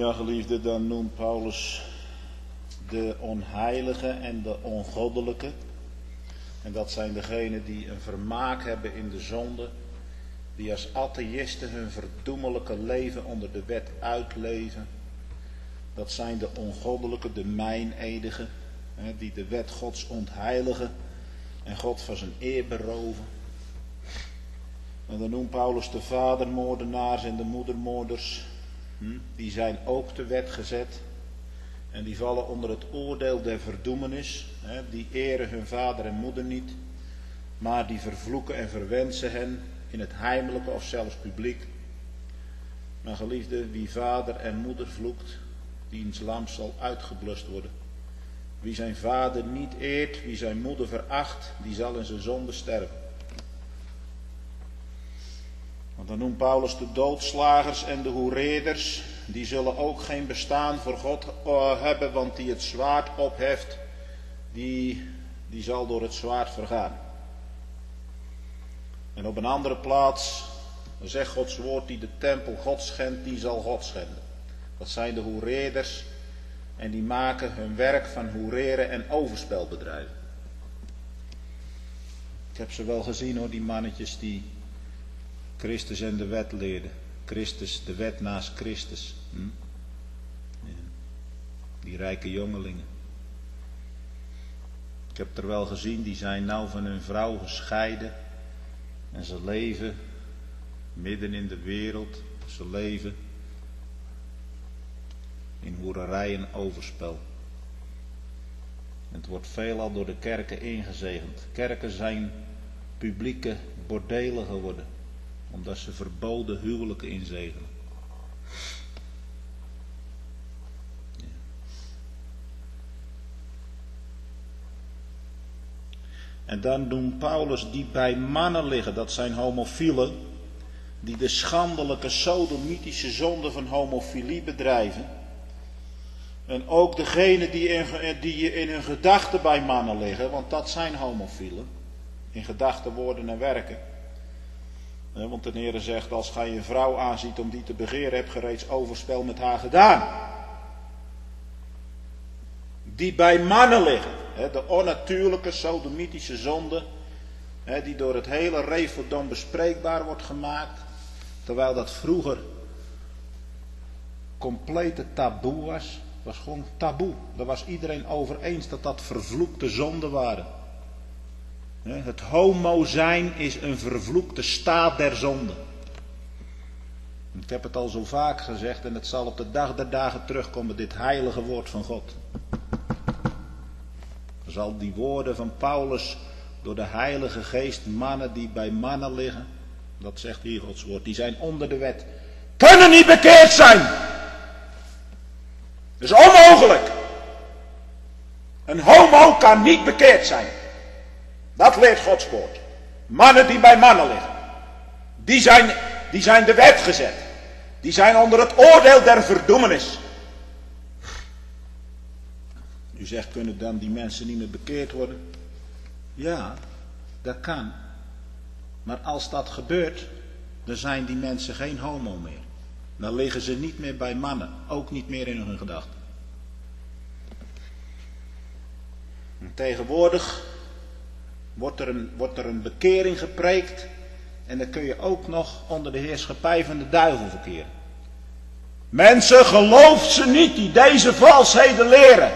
Ja, geliefde, dan noemt Paulus de onheilige en de ongoddelijke. En dat zijn degenen die een vermaak hebben in de zonde. Die als atheïsten hun verdoemelijke leven onder de wet uitleven. Dat zijn de ongoddelijke, de meinedigen. Die de wet Gods ontheiligen. En God van zijn eer beroven. En dan noemt Paulus de vadermoordenaars en de moedermoorders. Die zijn ook de wet gezet. En die vallen onder het oordeel der verdoemenis. Die eren hun vader en moeder niet. Maar die vervloeken en verwensen hen in het heimelijke of zelfs publiek. Maar geliefde, wie vader en moeder vloekt, diens lamp zal uitgeblust worden. Wie zijn vader niet eert, wie zijn moeder veracht, die zal in zijn zonde sterven. Want dan noemt Paulus de doodslagers en de hoereerders. Die zullen ook geen bestaan voor God uh, hebben, want die het zwaard opheft, die, die zal door het zwaard vergaan. En op een andere plaats zegt Gods woord, die de tempel God schendt, die zal God schenden. Dat zijn de hoereerders en die maken hun werk van hoereren en overspel bedrijven. Ik heb ze wel gezien hoor, die mannetjes die Christus en de wet leerden. Christus, de wet naast Christus. Hm? Ja. Die rijke jongelingen. Ik heb er wel gezien, die zijn nou van hun vrouw gescheiden. En ze leven midden in de wereld. Ze leven in hoererij en overspel. En het wordt veelal door de kerken ingezegend. Kerken zijn publieke bordelen geworden. Omdat ze verboden huwelijken inzegenen. Ja. En dan noemt Paulus die bij mannen liggen, dat zijn homofielen, die de schandelijke sodomitische zonde van homofilie bedrijven. En ook degenen die in, die in hun gedachten bij mannen liggen, want dat zijn homofielen. In gedachten, woorden en werken. Want de Heere zegt, als gij een vrouw aanziet om die te begeren, heb je reeds overspel met haar gedaan. Die bij mannen liggen. De onnatuurlijke sodomitische zonde, die door het hele Reveldom bespreekbaar wordt gemaakt. Terwijl dat vroeger complete taboe was. Het was gewoon taboe. Daar was iedereen over eens dat dat vervloekte zonden waren. Het homo zijn is een vervloekte staat der zonde. Ik heb het al zo vaak gezegd en het zal op de dag der dagen terugkomen, dit heilige woord van God. Er zal die woorden van Paulus door de Heilige Geest, mannen die bij mannen liggen, dat zegt hier Gods woord, die zijn onder de wet, kunnen niet bekeerd zijn. Dat is onmogelijk. Een homo kan niet bekeerd zijn. Dat leert Gods woord. Mannen die bij mannen liggen. Die zijn, die zijn de wet gezet. Die zijn onder het oordeel der verdoemenis. U zegt, kunnen dan die mensen niet meer bekeerd worden? Ja, dat kan. Maar als dat gebeurt, dan zijn die mensen geen homo meer. Dan liggen ze niet meer bij mannen. Ook niet meer in hun gedachten. En tegenwoordig wordt er, een, wordt er een bekering gepreekt. En dan kun je ook nog onder de heerschappij van de duivel verkeren. Mensen, gelooft ze niet die deze valsheden leren.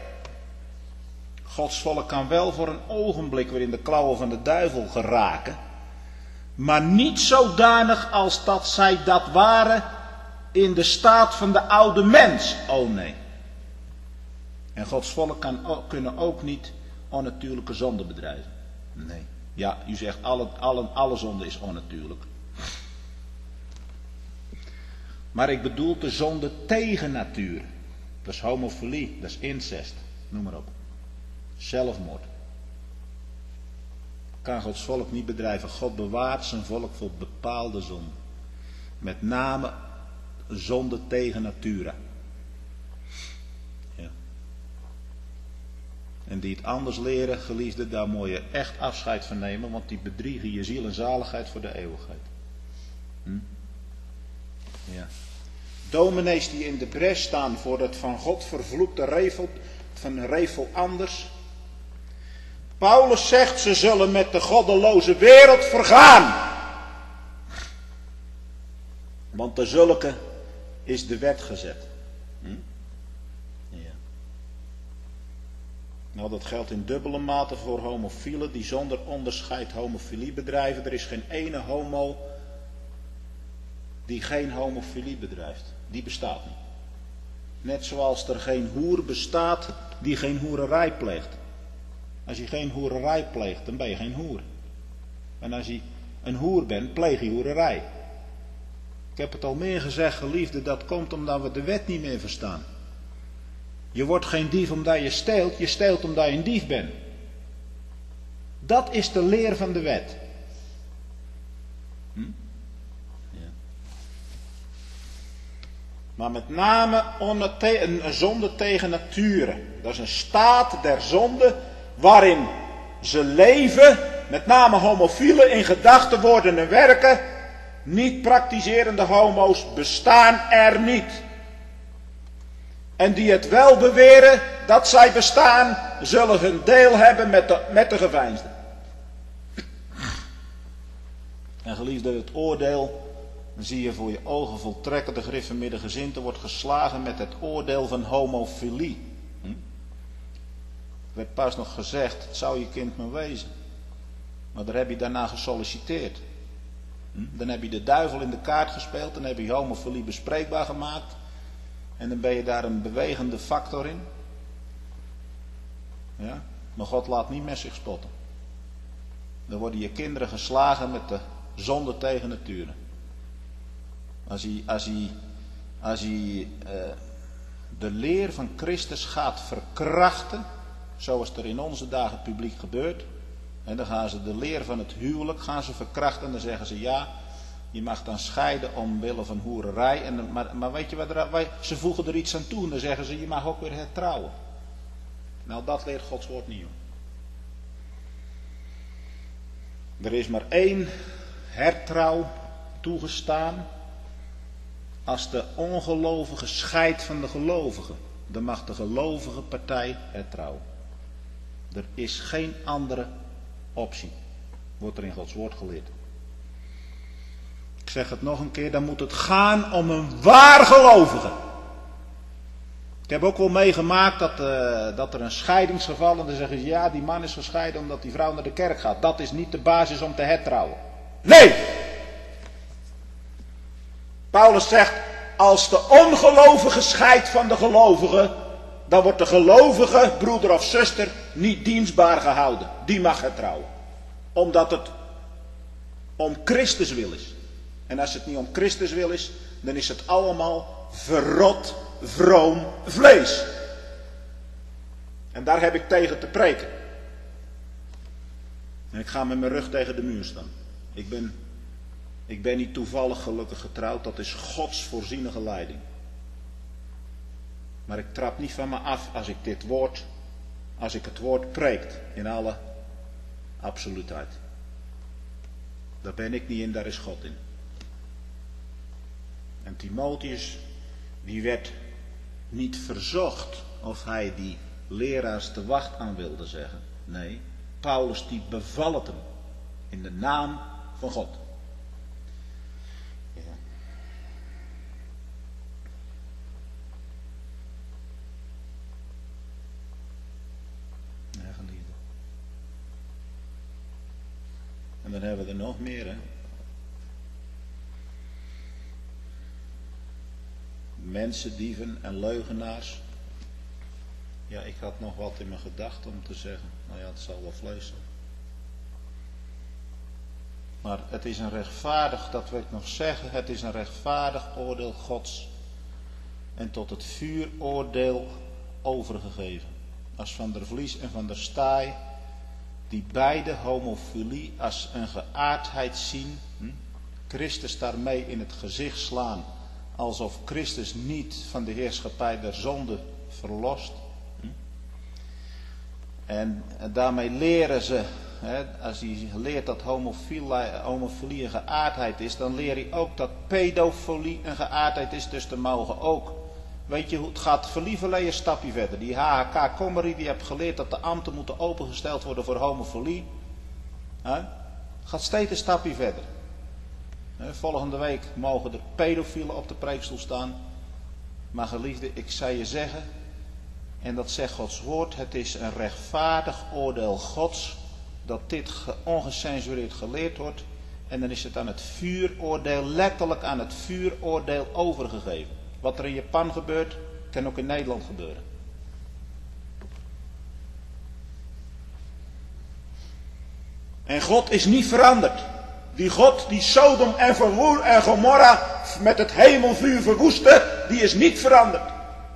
Gods volk kan wel voor een ogenblik weer in de klauwen van de duivel geraken. Maar niet zodanig als dat zij dat waren in de staat van de oude mens. Oh nee. En Gods volk kan, kunnen ook niet onnatuurlijke zonde bedrijven. Nee. Ja, u zegt alle, alle, alle zonde is onnatuurlijk. Maar ik bedoel de zonde tegen natuur. Dat is homofilie, dat is incest. Noem maar op. Zelfmoord. Kan Gods volk niet bedrijven. God bewaart zijn volk voor bepaalde zonden. Met name zonde tegen natura. Ja. En die het anders leren, geliefde, daar moet je echt afscheid van nemen, want die bedriegen je ziel en zaligheid voor de eeuwigheid. Hm? Ja. Dominees die in de bres staan voor het van God vervloekte revel, van een revel anders. Paulus zegt, ze zullen met de goddeloze wereld vergaan. Want de zulke is de wet gezet. Hm? Ja. Nou, dat geldt in dubbele mate voor homofielen die zonder onderscheid homofilie bedrijven. Er is geen ene homo die geen homofilie bedrijft. Die bestaat niet. Net zoals er geen hoer bestaat die geen hoererij pleegt. Als je geen hoererij pleegt, dan ben je geen hoer. En als je een hoer bent, pleeg je hoererij. Ik heb het al meer gezegd, geliefde, dat komt omdat we de wet niet meer verstaan. Je wordt geen dief omdat je steelt, je steelt omdat je een dief bent. Dat is de leer van de wet. Hm? Ja. Maar met name een zonde tegen nature. Dat is een staat der zonde waarin ze leven, met name homofielen, in gedachten, woorden en werken. Niet praktiserende homo's bestaan er niet. En die het wel beweren dat zij bestaan, zullen hun deel hebben met de, met de geveinsden. En geliefde, het oordeel, dan zie je voor je ogen voltrekken. De gereformeerde gezinte wordt geslagen met het oordeel van homofilie. Hm? Er werd pas nog gezegd, het zou je kind maar wezen. Maar daar heb je daarna gesolliciteerd. Hm? Dan heb je de duivel in de kaart gespeeld, dan heb je homofilie bespreekbaar gemaakt. En dan ben je daar een bewegende factor in. Ja? Maar God laat niet met zich spotten. Dan worden je kinderen geslagen met de zonde tegen nature. Als hij, als hij, als hij uh, de leer van Christus gaat verkrachten, zoals er in onze dagen publiek gebeurt, en dan gaan ze de leer van het huwelijk gaan ze verkrachten en dan zeggen ze ja, je mag dan scheiden omwille van hoererij. En, maar, maar weet je wat er, wij, ze voegen er iets aan toe en dan zeggen ze je mag ook weer hertrouwen. Nou, dat leert Gods woord niet. Er is maar één hertrouw toegestaan als de ongelovige scheidt van de gelovigen. Dan mag de gelovige partij hertrouwen. Er is geen andere optie. Wordt er in Gods woord geleerd. Ik zeg het nog een keer, dan moet het gaan om een waar gelovige. Ik heb ook wel meegemaakt dat, uh, dat er een scheidingsgeval, en dan zeggen ze ja, die man is gescheiden omdat die vrouw naar de kerk gaat. Dat is niet de basis om te hertrouwen. Nee! Paulus zegt, als de ongelovige scheidt van de gelovige, dan wordt de gelovige, broeder of zuster, niet dienstbaar gehouden. Die mag hertrouwen. Omdat het om Christus wil is. En als het niet om Christus wil is, dan is het allemaal verrot, vroom vlees. En daar heb ik tegen te preken. En ik ga met mijn rug tegen de muur staan. Ik ben, ik ben niet toevallig gelukkig getrouwd, dat is Gods voorzienige leiding. Maar ik trap niet van me af als ik dit woord, als ik het woord preekt in alle absoluutheid. Daar ben ik niet in, daar is God in. En Timotheus, die werd niet verzocht of hij die leraars de wacht aan wilde zeggen. Nee, Paulus die beval het hem in de naam van God. Ja. Ja, geliefde. En dan hebben we er nog meer, hè. Mensen, dieven en leugenaars. Ja, ik had nog wat in mijn gedachten om te zeggen. Nou ja, het zal wel vlees zijn. Maar het is een rechtvaardig, dat wil ik nog zeggen, het is een rechtvaardig oordeel Gods. En tot het vuuroordeel overgegeven. Als Van der Vlies en Van der Staaij, die beide homofilie als een geaardheid zien. Hm? Christus daarmee in het gezicht slaan. Alsof Christus niet van de heerschappij der zonde verlost. En daarmee leren ze hè, als hij leert dat homofilie, homofilie een geaardheid is, dan leer hij ook dat pedofilie een geaardheid is, dus te mogen ook. Weet je hoe het gaat? Verlieverlee een stapje verder. Die H H K-Comrie die heeft geleerd dat de ambten moeten opengesteld worden voor homofilie. Hè? Gaat steeds een stapje verder. Volgende week mogen er pedofielen op de preekstoel staan. Maar geliefde, ik zou je zeggen, en dat zegt Gods woord, het is een rechtvaardig oordeel Gods, dat dit ongecensureerd geleerd wordt. En dan is het aan het vuuroordeel, letterlijk aan het vuuroordeel overgegeven. Wat er in Japan gebeurt, kan ook in Nederland gebeuren. En God is niet veranderd. Die God die Sodom en, verwoer, en Gomorra met het hemelvuur verwoestte, die is niet veranderd.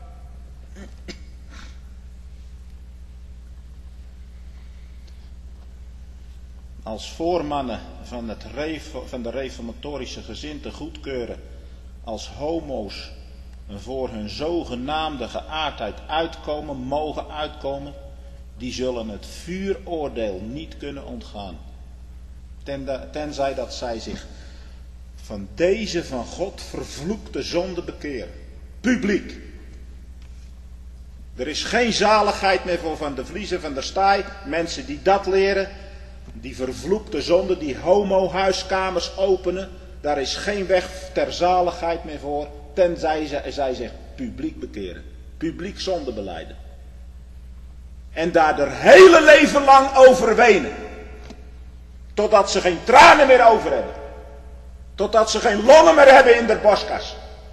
Als voormannen van, het, van de reformatorische gezin te goedkeuren als homo's voor hun zogenaamde geaardheid uitkomen, mogen uitkomen, die zullen het vuuroordeel niet kunnen ontgaan. Ten, tenzij dat zij zich van deze van God vervloekte zonde bekeren. Publiek. Er is geen zaligheid meer voor Van de Vlies en Van der Staaij. Mensen die dat leren, die vervloekte zonde, die homo-huiskamers openen, daar is geen weg ter zaligheid meer voor, tenzij zij, zij zich publiek bekeren. Publiek zonde belijden. En daar er hele leven lang over wenen. Totdat ze geen tranen meer over hebben. Totdat ze geen longen meer hebben in de borstkas.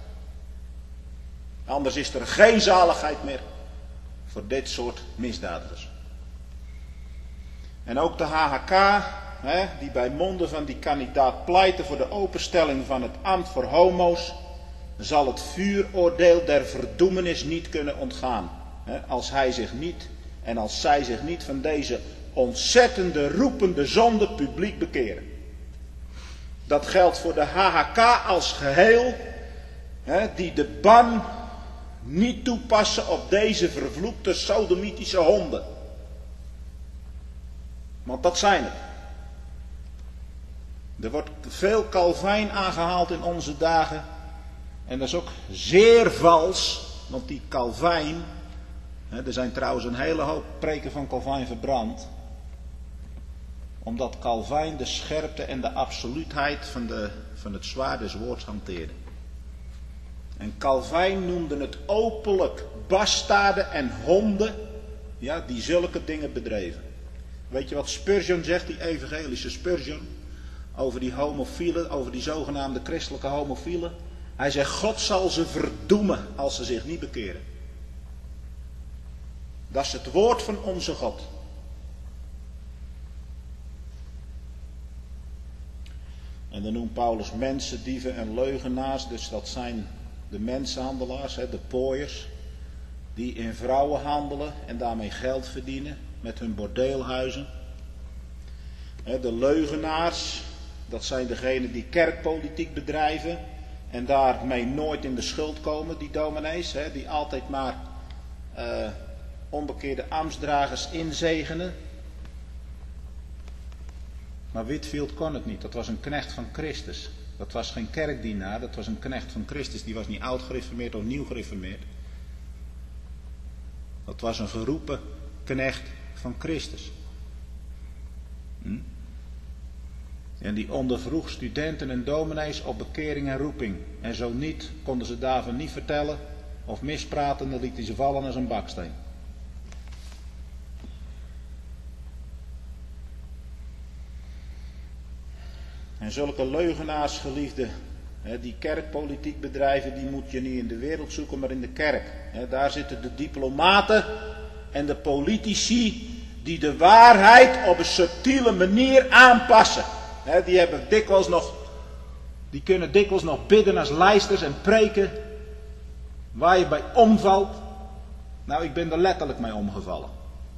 Anders is er geen zaligheid meer voor dit soort misdadigers. En ook de H H K, hè, die bij monden van die kandidaat pleiten voor de openstelling van het ambt voor homo's, zal het vuuroordeel der verdoemenis niet kunnen ontgaan. Hè, als hij zich niet en als zij zich niet van deze ontzettende roepende zonde publiek bekeren. Dat geldt voor de H H K als geheel, hè, die de ban niet toepassen op deze vervloekte sodomitische honden. Want dat zijn het. Er wordt veel Calvijn aangehaald in onze dagen. En dat is ook zeer vals. Want die Calvijn, hè, er zijn trouwens een hele hoop preken van Calvijn verbrand. Omdat Calvijn de scherpte en de absoluutheid van, de, van het zwaard des woords hanteerde. En Calvijn noemde het openlijk bastaarden en honden, ja, die zulke dingen bedreven. Weet je wat Spurgeon zegt, die evangelische Spurgeon, over die homofielen, over die zogenaamde christelijke homofielen? Hij zegt, God zal ze verdoemen als ze zich niet bekeren. Dat is het woord van onze God. En dan noemt Paulus mensen, dieven en leugenaars, dus dat zijn de mensenhandelaars, de pooiers, die in vrouwen handelen en daarmee geld verdienen met hun bordeelhuizen. De leugenaars, dat zijn degenen die kerkpolitiek bedrijven en daarmee nooit in de schuld komen, die dominees, die altijd maar uh, onbekeerde ambtsdragers inzegenen. Maar Whitefield kon het niet, dat was een knecht van Christus. Dat was geen kerkdienaar, dat was een knecht van Christus, die was niet oud gereformeerd of nieuw gereformeerd. Dat was een geroepen knecht van Christus. Hm? En die ondervroeg studenten en dominees op bekering en roeping. En zo niet, konden ze daarvan niet vertellen of mispraten, dan liet hij ze vallen als een baksteen. En zulke leugenaars, geliefden, die kerkpolitiek bedrijven, die moet je niet in de wereld zoeken, maar in de kerk. Daar zitten de diplomaten en de politici die de waarheid op een subtiele manier aanpassen. Die hebben dikwijls nog, die kunnen dikwijls nog bidden als lijsters en preken waar je bij omvalt. Nou, ik ben er letterlijk mee omgevallen.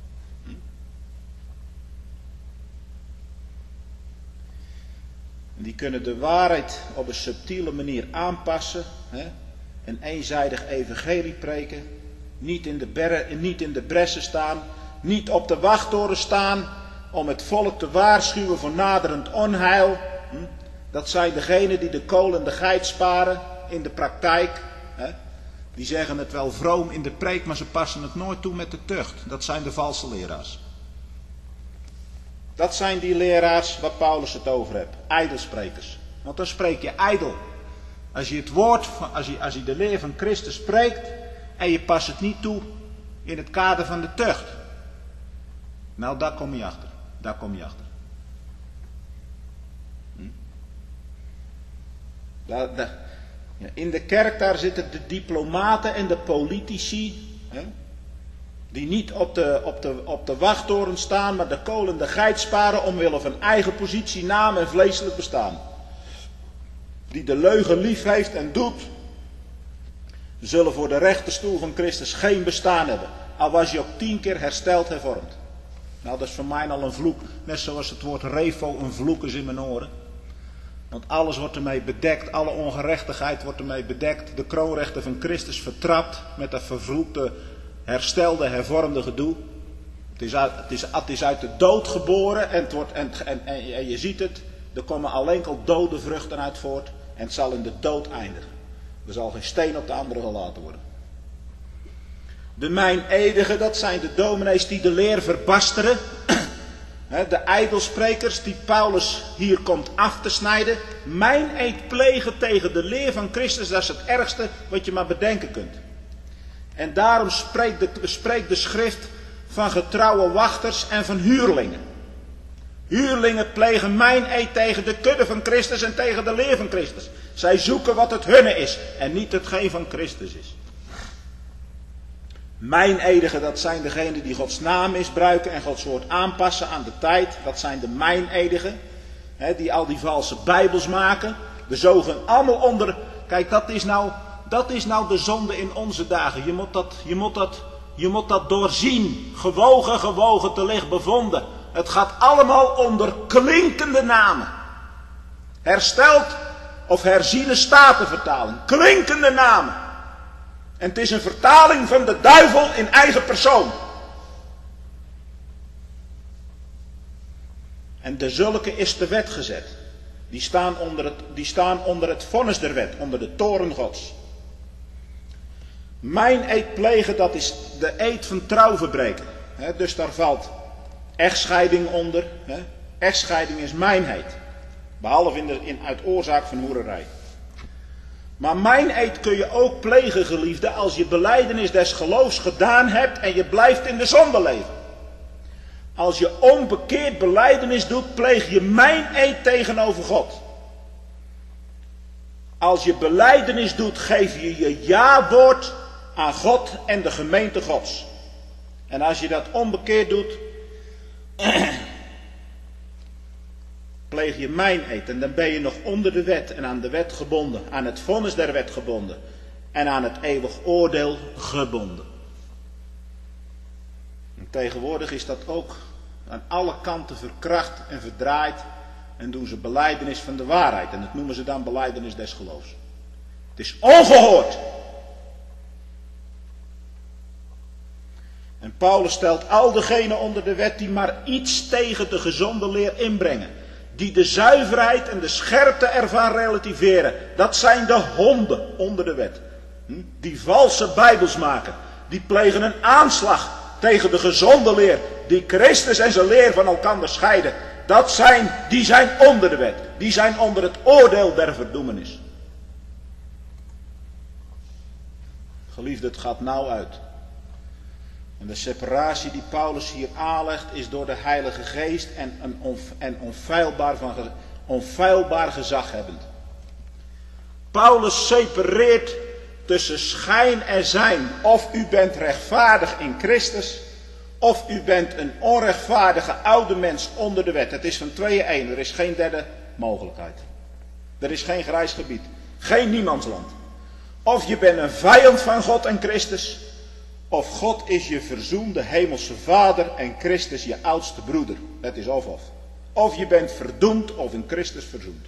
Die kunnen de waarheid op een subtiele manier aanpassen. Hè? Een eenzijdig evangelie preken. Niet in, de berre, niet in de bressen staan. Niet op de wachttoren staan. om het volk te waarschuwen voor naderend onheil. Dat zijn degenen die de kool en de geit sparen in de praktijk. Die zeggen het wel vroom in de preek, maar ze passen het nooit toe met de tucht. Dat zijn de valse leraars. Dat zijn die leraars waar Paulus het over heeft. Ijdelsprekers. Want dan spreek je ijdel. Als je het woord, van, als je, als je de leer van Christus spreekt en je past het niet toe in het kader van de tucht. Nou, daar kom je achter. Daar kom je achter. Hm? Daar, daar, ja, in de kerk daar zitten de diplomaten en de politici. Hè? Die niet op de, op, de, op de wachttoren staan, maar de kool en de geit sparen omwille van eigen positie, naam en vleeselijk bestaan. Die de leugen lief heeft en doet, zullen voor de rechterstoel van Christus geen bestaan hebben. Al was je ook tien keer hersteld hervormd. Nou, dat is voor mij al een vloek. Net zoals het woord refo een vloek is in mijn oren. Want alles wordt ermee bedekt, alle ongerechtigheid wordt ermee bedekt. De kroonrechter van Christus vertrapt met dat vervloekte, herstelde, hervormde gedoe. Het is uit, het is, het is uit de dood geboren en, het wordt, en, en, en, en je ziet het. Er komen alleen al dode vruchten uit voort en het zal in de dood eindigen. Er zal geen steen op de andere gelaten worden. De meineedigen, dat zijn de dominees die de leer verbasteren. De ijdelsprekers die Paulus hier komt af te snijden. Meineed plegen tegen de leer van Christus, dat is het ergste wat je maar bedenken kunt. En daarom spreekt de, spreekt de schrift van getrouwe wachters en van huurlingen. Huurlingen plegen meineed tegen de kudde van Christus en tegen de leer van Christus. Zij zoeken wat het hunne is en niet hetgeen van Christus is. Meinedigen, dat zijn degenen die Gods naam misbruiken en Gods woord aanpassen aan de tijd. Dat zijn de meinedigen, hè, die al die valse bijbels maken. De zogen allemaal onder. Kijk, dat is nou, dat is nou de zonde in onze dagen. Je moet dat, je moet dat, je moet dat doorzien. Gewogen, gewogen, te licht bevonden. Het gaat allemaal onder klinkende namen. Hersteld of herziene statenvertaling. Klinkende namen. En het is een vertaling van de duivel in eigen persoon. En de zulke is de wet gezet. Die staan onder het, die staan onder het vonnis der wet, onder de toren Gods. Mijn eed plegen, dat is de eed van trouw verbreken. He, dus daar valt echtscheiding onder. He. Echtscheiding is mijnheid. Behalve in de, in, uit oorzaak van hoererij. Maar mijn eed kun je ook plegen, geliefde, als je belijdenis des geloofs gedaan hebt en je blijft in de zonde leven. Als je onbekeerd belijdenis doet, pleeg je mijn eed tegenover God. Als je belijdenis doet, geef je je ja-woord aan God en de gemeente Gods. En als je dat onbekeerd doet, pleeg je mijn eed. En dan ben je nog onder de wet en aan de wet gebonden. Aan het vonnis der wet gebonden. En aan het eeuwig oordeel gebonden. En tegenwoordig is dat ook aan alle kanten verkracht en verdraaid. En doen ze belijdenis van de waarheid. En dat noemen ze dan belijdenis des geloofs. Het is ongehoord. En Paulus stelt al degenen onder de wet die maar iets tegen de gezonde leer inbrengen. Die de zuiverheid en de scherpte ervan relativeren. Dat zijn de honden onder de wet. Die valse bijbels maken. Die plegen een aanslag tegen de gezonde leer. Die Christus en zijn leer van elkaar scheiden. Dat zijn, die zijn onder de wet. Die zijn onder het oordeel der verdoemenis. Geliefde, het gaat nauw uit. En de separatie die Paulus hier aanlegt is door de Heilige Geest en, een onf- en onfeilbaar, van ge- onfeilbaar gezaghebbend. Paulus separeert tussen schijn en zijn. Of u bent rechtvaardig in Christus, of u bent een onrechtvaardige oude mens onder de wet. Het is van tweeën één, er is geen derde mogelijkheid. Er is geen grijs gebied, geen niemandsland. Of je bent een vijand van God en Christus, of God is je verzoende hemelse vader en Christus je oudste broeder. Het is of of. Of je bent verdoemd of in Christus verzoend.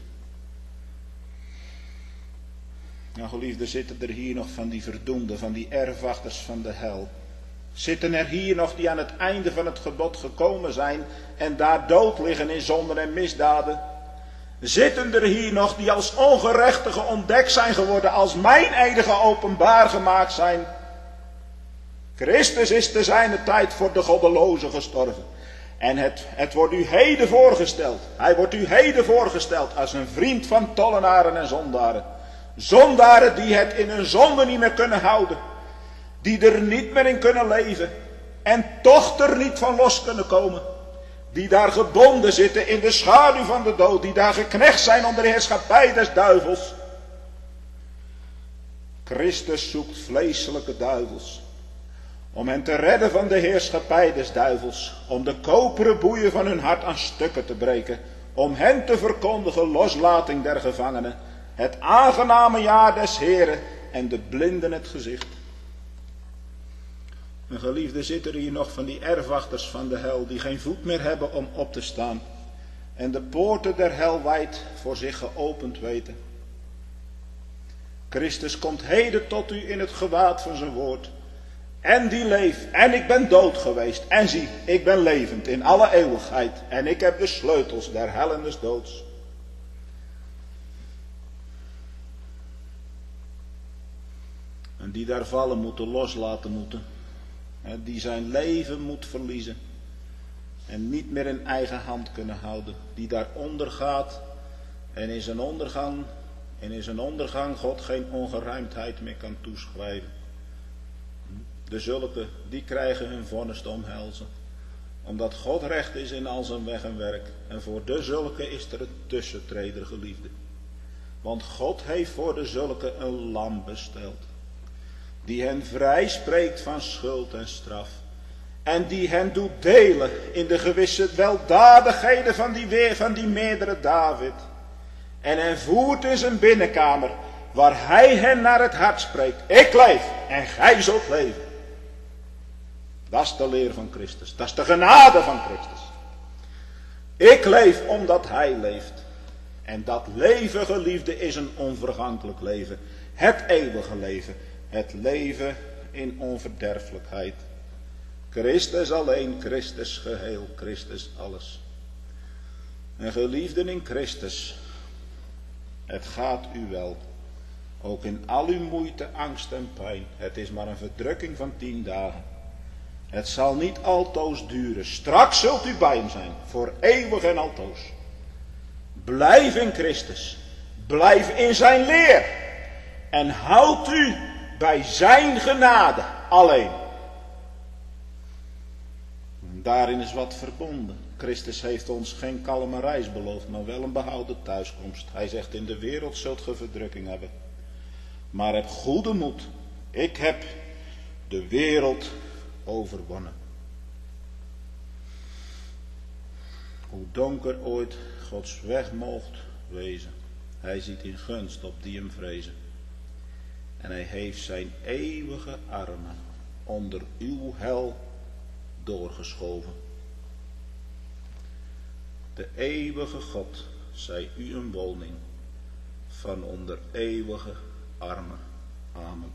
Nou geliefden, zitten er hier nog van die verdoemden, van die erfwachters van de hel. Zitten er hier nog die aan het einde van het gebod gekomen zijn en daar dood liggen in zonden en misdaden? Zitten er hier nog die als ongerechtigen ontdekt zijn geworden, als mijn eedigen openbaar gemaakt zijn? Christus is te zijner tijd voor de goddelozen gestorven. En het, het wordt u heden voorgesteld. Hij wordt u heden voorgesteld als een vriend van tollenaren en zondaren. Zondaren die het in hun zonde niet meer kunnen houden. Die er niet meer in kunnen leven. En toch er niet van los kunnen komen. Die daar gebonden zitten in de schaduw van de dood. Die daar geknecht zijn onder de heerschappij des duivels. Christus zoekt vleeselijke duivels. Om hen te redden van de heerschappij des duivels. Om de koperen boeien van hun hart aan stukken te breken. Om hen te verkondigen loslating der gevangenen. Het aangename jaar des Heren en de blinden het gezicht. Mijn geliefde, zitten er hier nog van die erfwachters van de hel die geen voet meer hebben om op te staan. En de poorten der hel wijd voor zich geopend weten. Christus komt heden tot u in het gewaad van zijn woord. En die leeft. En ik ben dood geweest. En zie, ik ben levend in alle eeuwigheid. En ik heb de sleutels der hel en des doods. En die daar vallen moeten, loslaten moeten. Die zijn leven moet verliezen. En niet meer in eigen hand kunnen houden. Die daar ondergaat. En in zijn ondergang, en in zijn ondergang God geen ongeruimdheid meer kan toeschrijven. De zulke, die krijgen hun vonnis te omhelzen. Omdat God recht is in al zijn weg en werk. En voor de zulke is er een tussentreder, geliefde. Want God heeft voor de zulke een lam besteld. Die hen vrij spreekt van schuld en straf. En die hen doet delen in de gewisse weldadigheden van die, weer, van die meerdere David. En hen voert in zijn binnenkamer, waar hij hen naar het hart spreekt. Ik leef en gij zult leven. Dat is de leer van Christus. Dat is de genade van Christus. Ik leef omdat hij leeft. En dat leven, geliefde, is een onvergankelijk leven. Het eeuwige leven. Het leven in onverderfelijkheid. Christus alleen, Christus geheel, Christus alles. En geliefden in Christus, het gaat u wel. Ook in al uw moeite, angst en pijn. Het is maar een verdrukking van tien dagen. Het zal niet altoos duren. Straks zult u bij hem zijn. Voor eeuwig en altoos. Blijf in Christus. Blijf in zijn leer. En houd u bij zijn genade alleen. Daarin is wat verbonden. Christus heeft ons geen kalme reis beloofd, maar wel een behouden thuiskomst. Hij zegt, in de wereld zult ge verdrukking hebben. Maar heb goede moed. Ik heb de wereld overwonnen. Hoe donker ooit Gods weg moogt wezen. Hij ziet in gunst op die hem vrezen. En hij heeft zijn eeuwige armen onder uw hel doorgeschoven. De eeuwige God zij u een woning van onder eeuwige armen. Amen.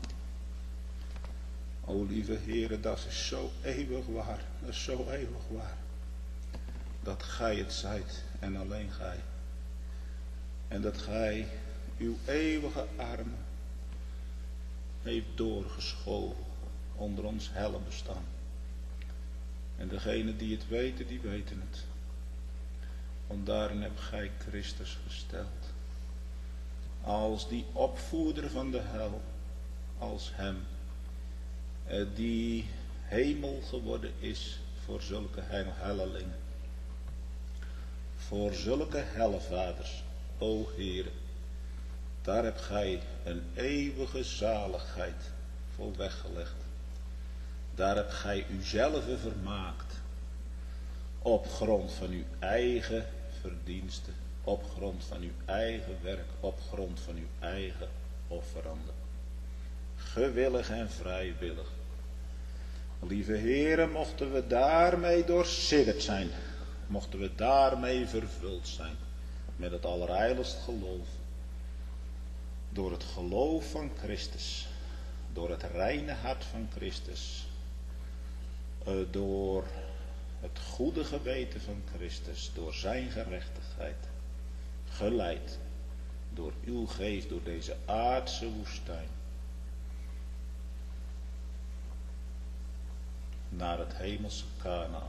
O lieve Heere, dat is zo eeuwig waar. Dat is zo eeuwig waar. Dat gij het zijt en alleen gij. En dat gij uw eeuwige armen heeft doorgeschoven onder ons helle bestaan. En degenen die het weten, die weten het. Want daarin hebt gij Christus gesteld. Als die opvoerder van de hel. Als hem. Die hemel geworden is voor zulke hellelingen. Voor zulke hellevaders. O Heere. Daar hebt gij een eeuwige zaligheid voor weggelegd. Daar hebt gij uzelf vermaakt. Op grond van uw eigen verdiensten. Op grond van uw eigen werk. Op grond van uw eigen offeranden. Gewillig en vrijwillig. Lieve Heere, mochten we daarmee doorsidderd zijn. Mochten we daarmee vervuld zijn. Met het allerheiligst geloof. Door het geloof van Christus. Door het reine hart van Christus. uh, door het goede geweten van Christus, door zijn gerechtigheid, geleid door uw geest, door deze aardse woestijn, naar het hemelse Kanaan.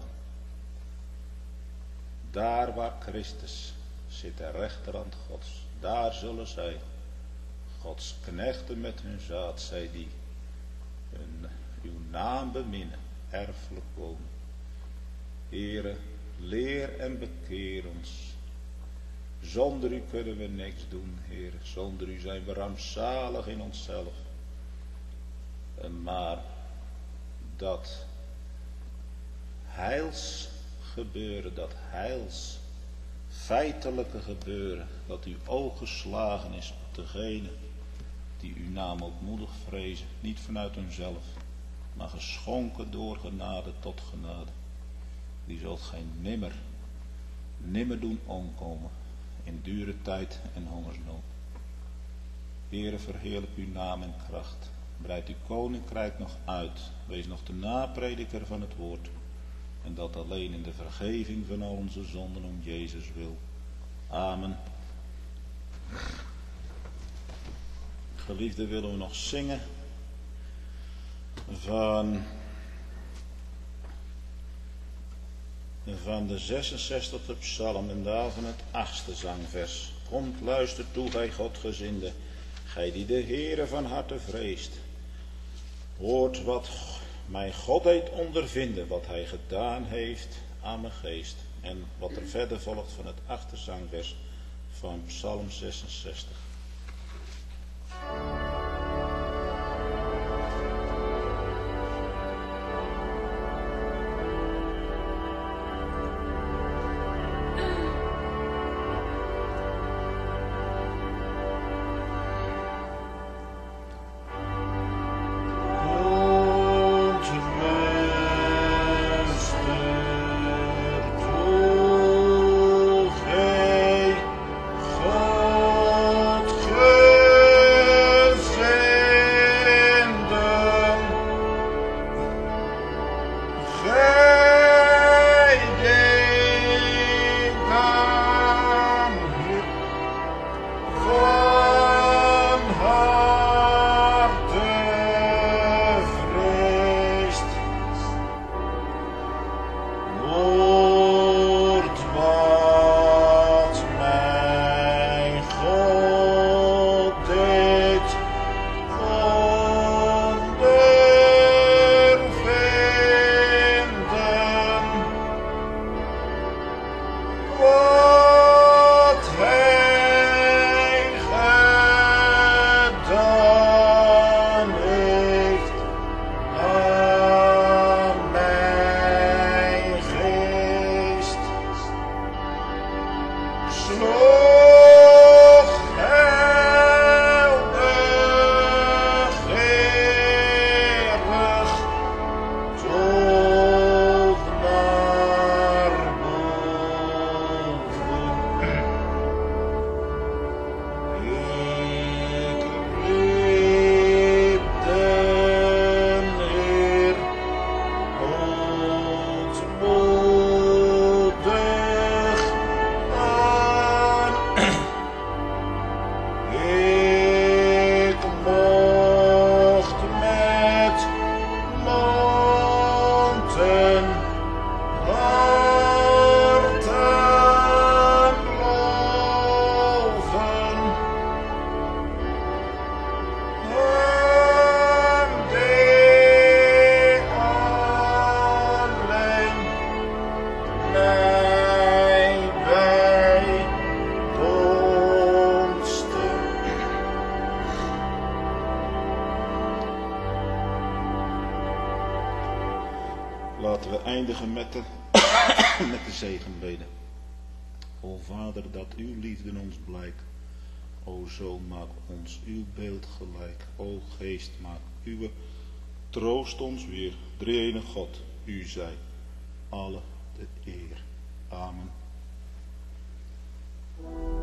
Daar waar Christus zit, de rechterhand Gods, daar zullen zij, Gods knechten met hun zaad, zij die hun, uw naam beminnen, erfelijk wonen. Heere, leer en bekeer ons. Zonder u kunnen we niks doen, Heere. Zonder u zijn we rampzalig in onszelf. Maar dat heils gebeuren, dat heils feitelijke gebeuren, dat uw oog geslagen is op degene die uw naam ootmoedig vrezen, niet vanuit hunzelf, maar geschonken door genade tot genade. Die zult gij nimmer, nimmer doen omkomen in dure tijd en hongersnood. Heere, verheerlijk uw naam en kracht. Breid uw koninkrijk nog uit. Wees nog de naprediker van het woord. En dat alleen in de vergeving van al onze zonden om Jezus wil. Amen. Geliefden, willen we nog zingen van, van de zesenzestigste psalm en daarvan het achtste zangvers. Komt, luister toe, gij Godgezinde, gij die de Heere van harte vreest. Hoort wat mijn God deed ondervinden, wat hij gedaan heeft aan mijn geest. En wat er verder volgt van het achtste zangvers van psalm zesenzestig. Laten we eindigen met de, met de zegenbede. O Vader, dat uw liefde ons blijkt. O Zoon, maak ons uw beeld gelijk. O Geest, maak uw troost ons weer. Drie-enige God, u zij alle de eer. Amen.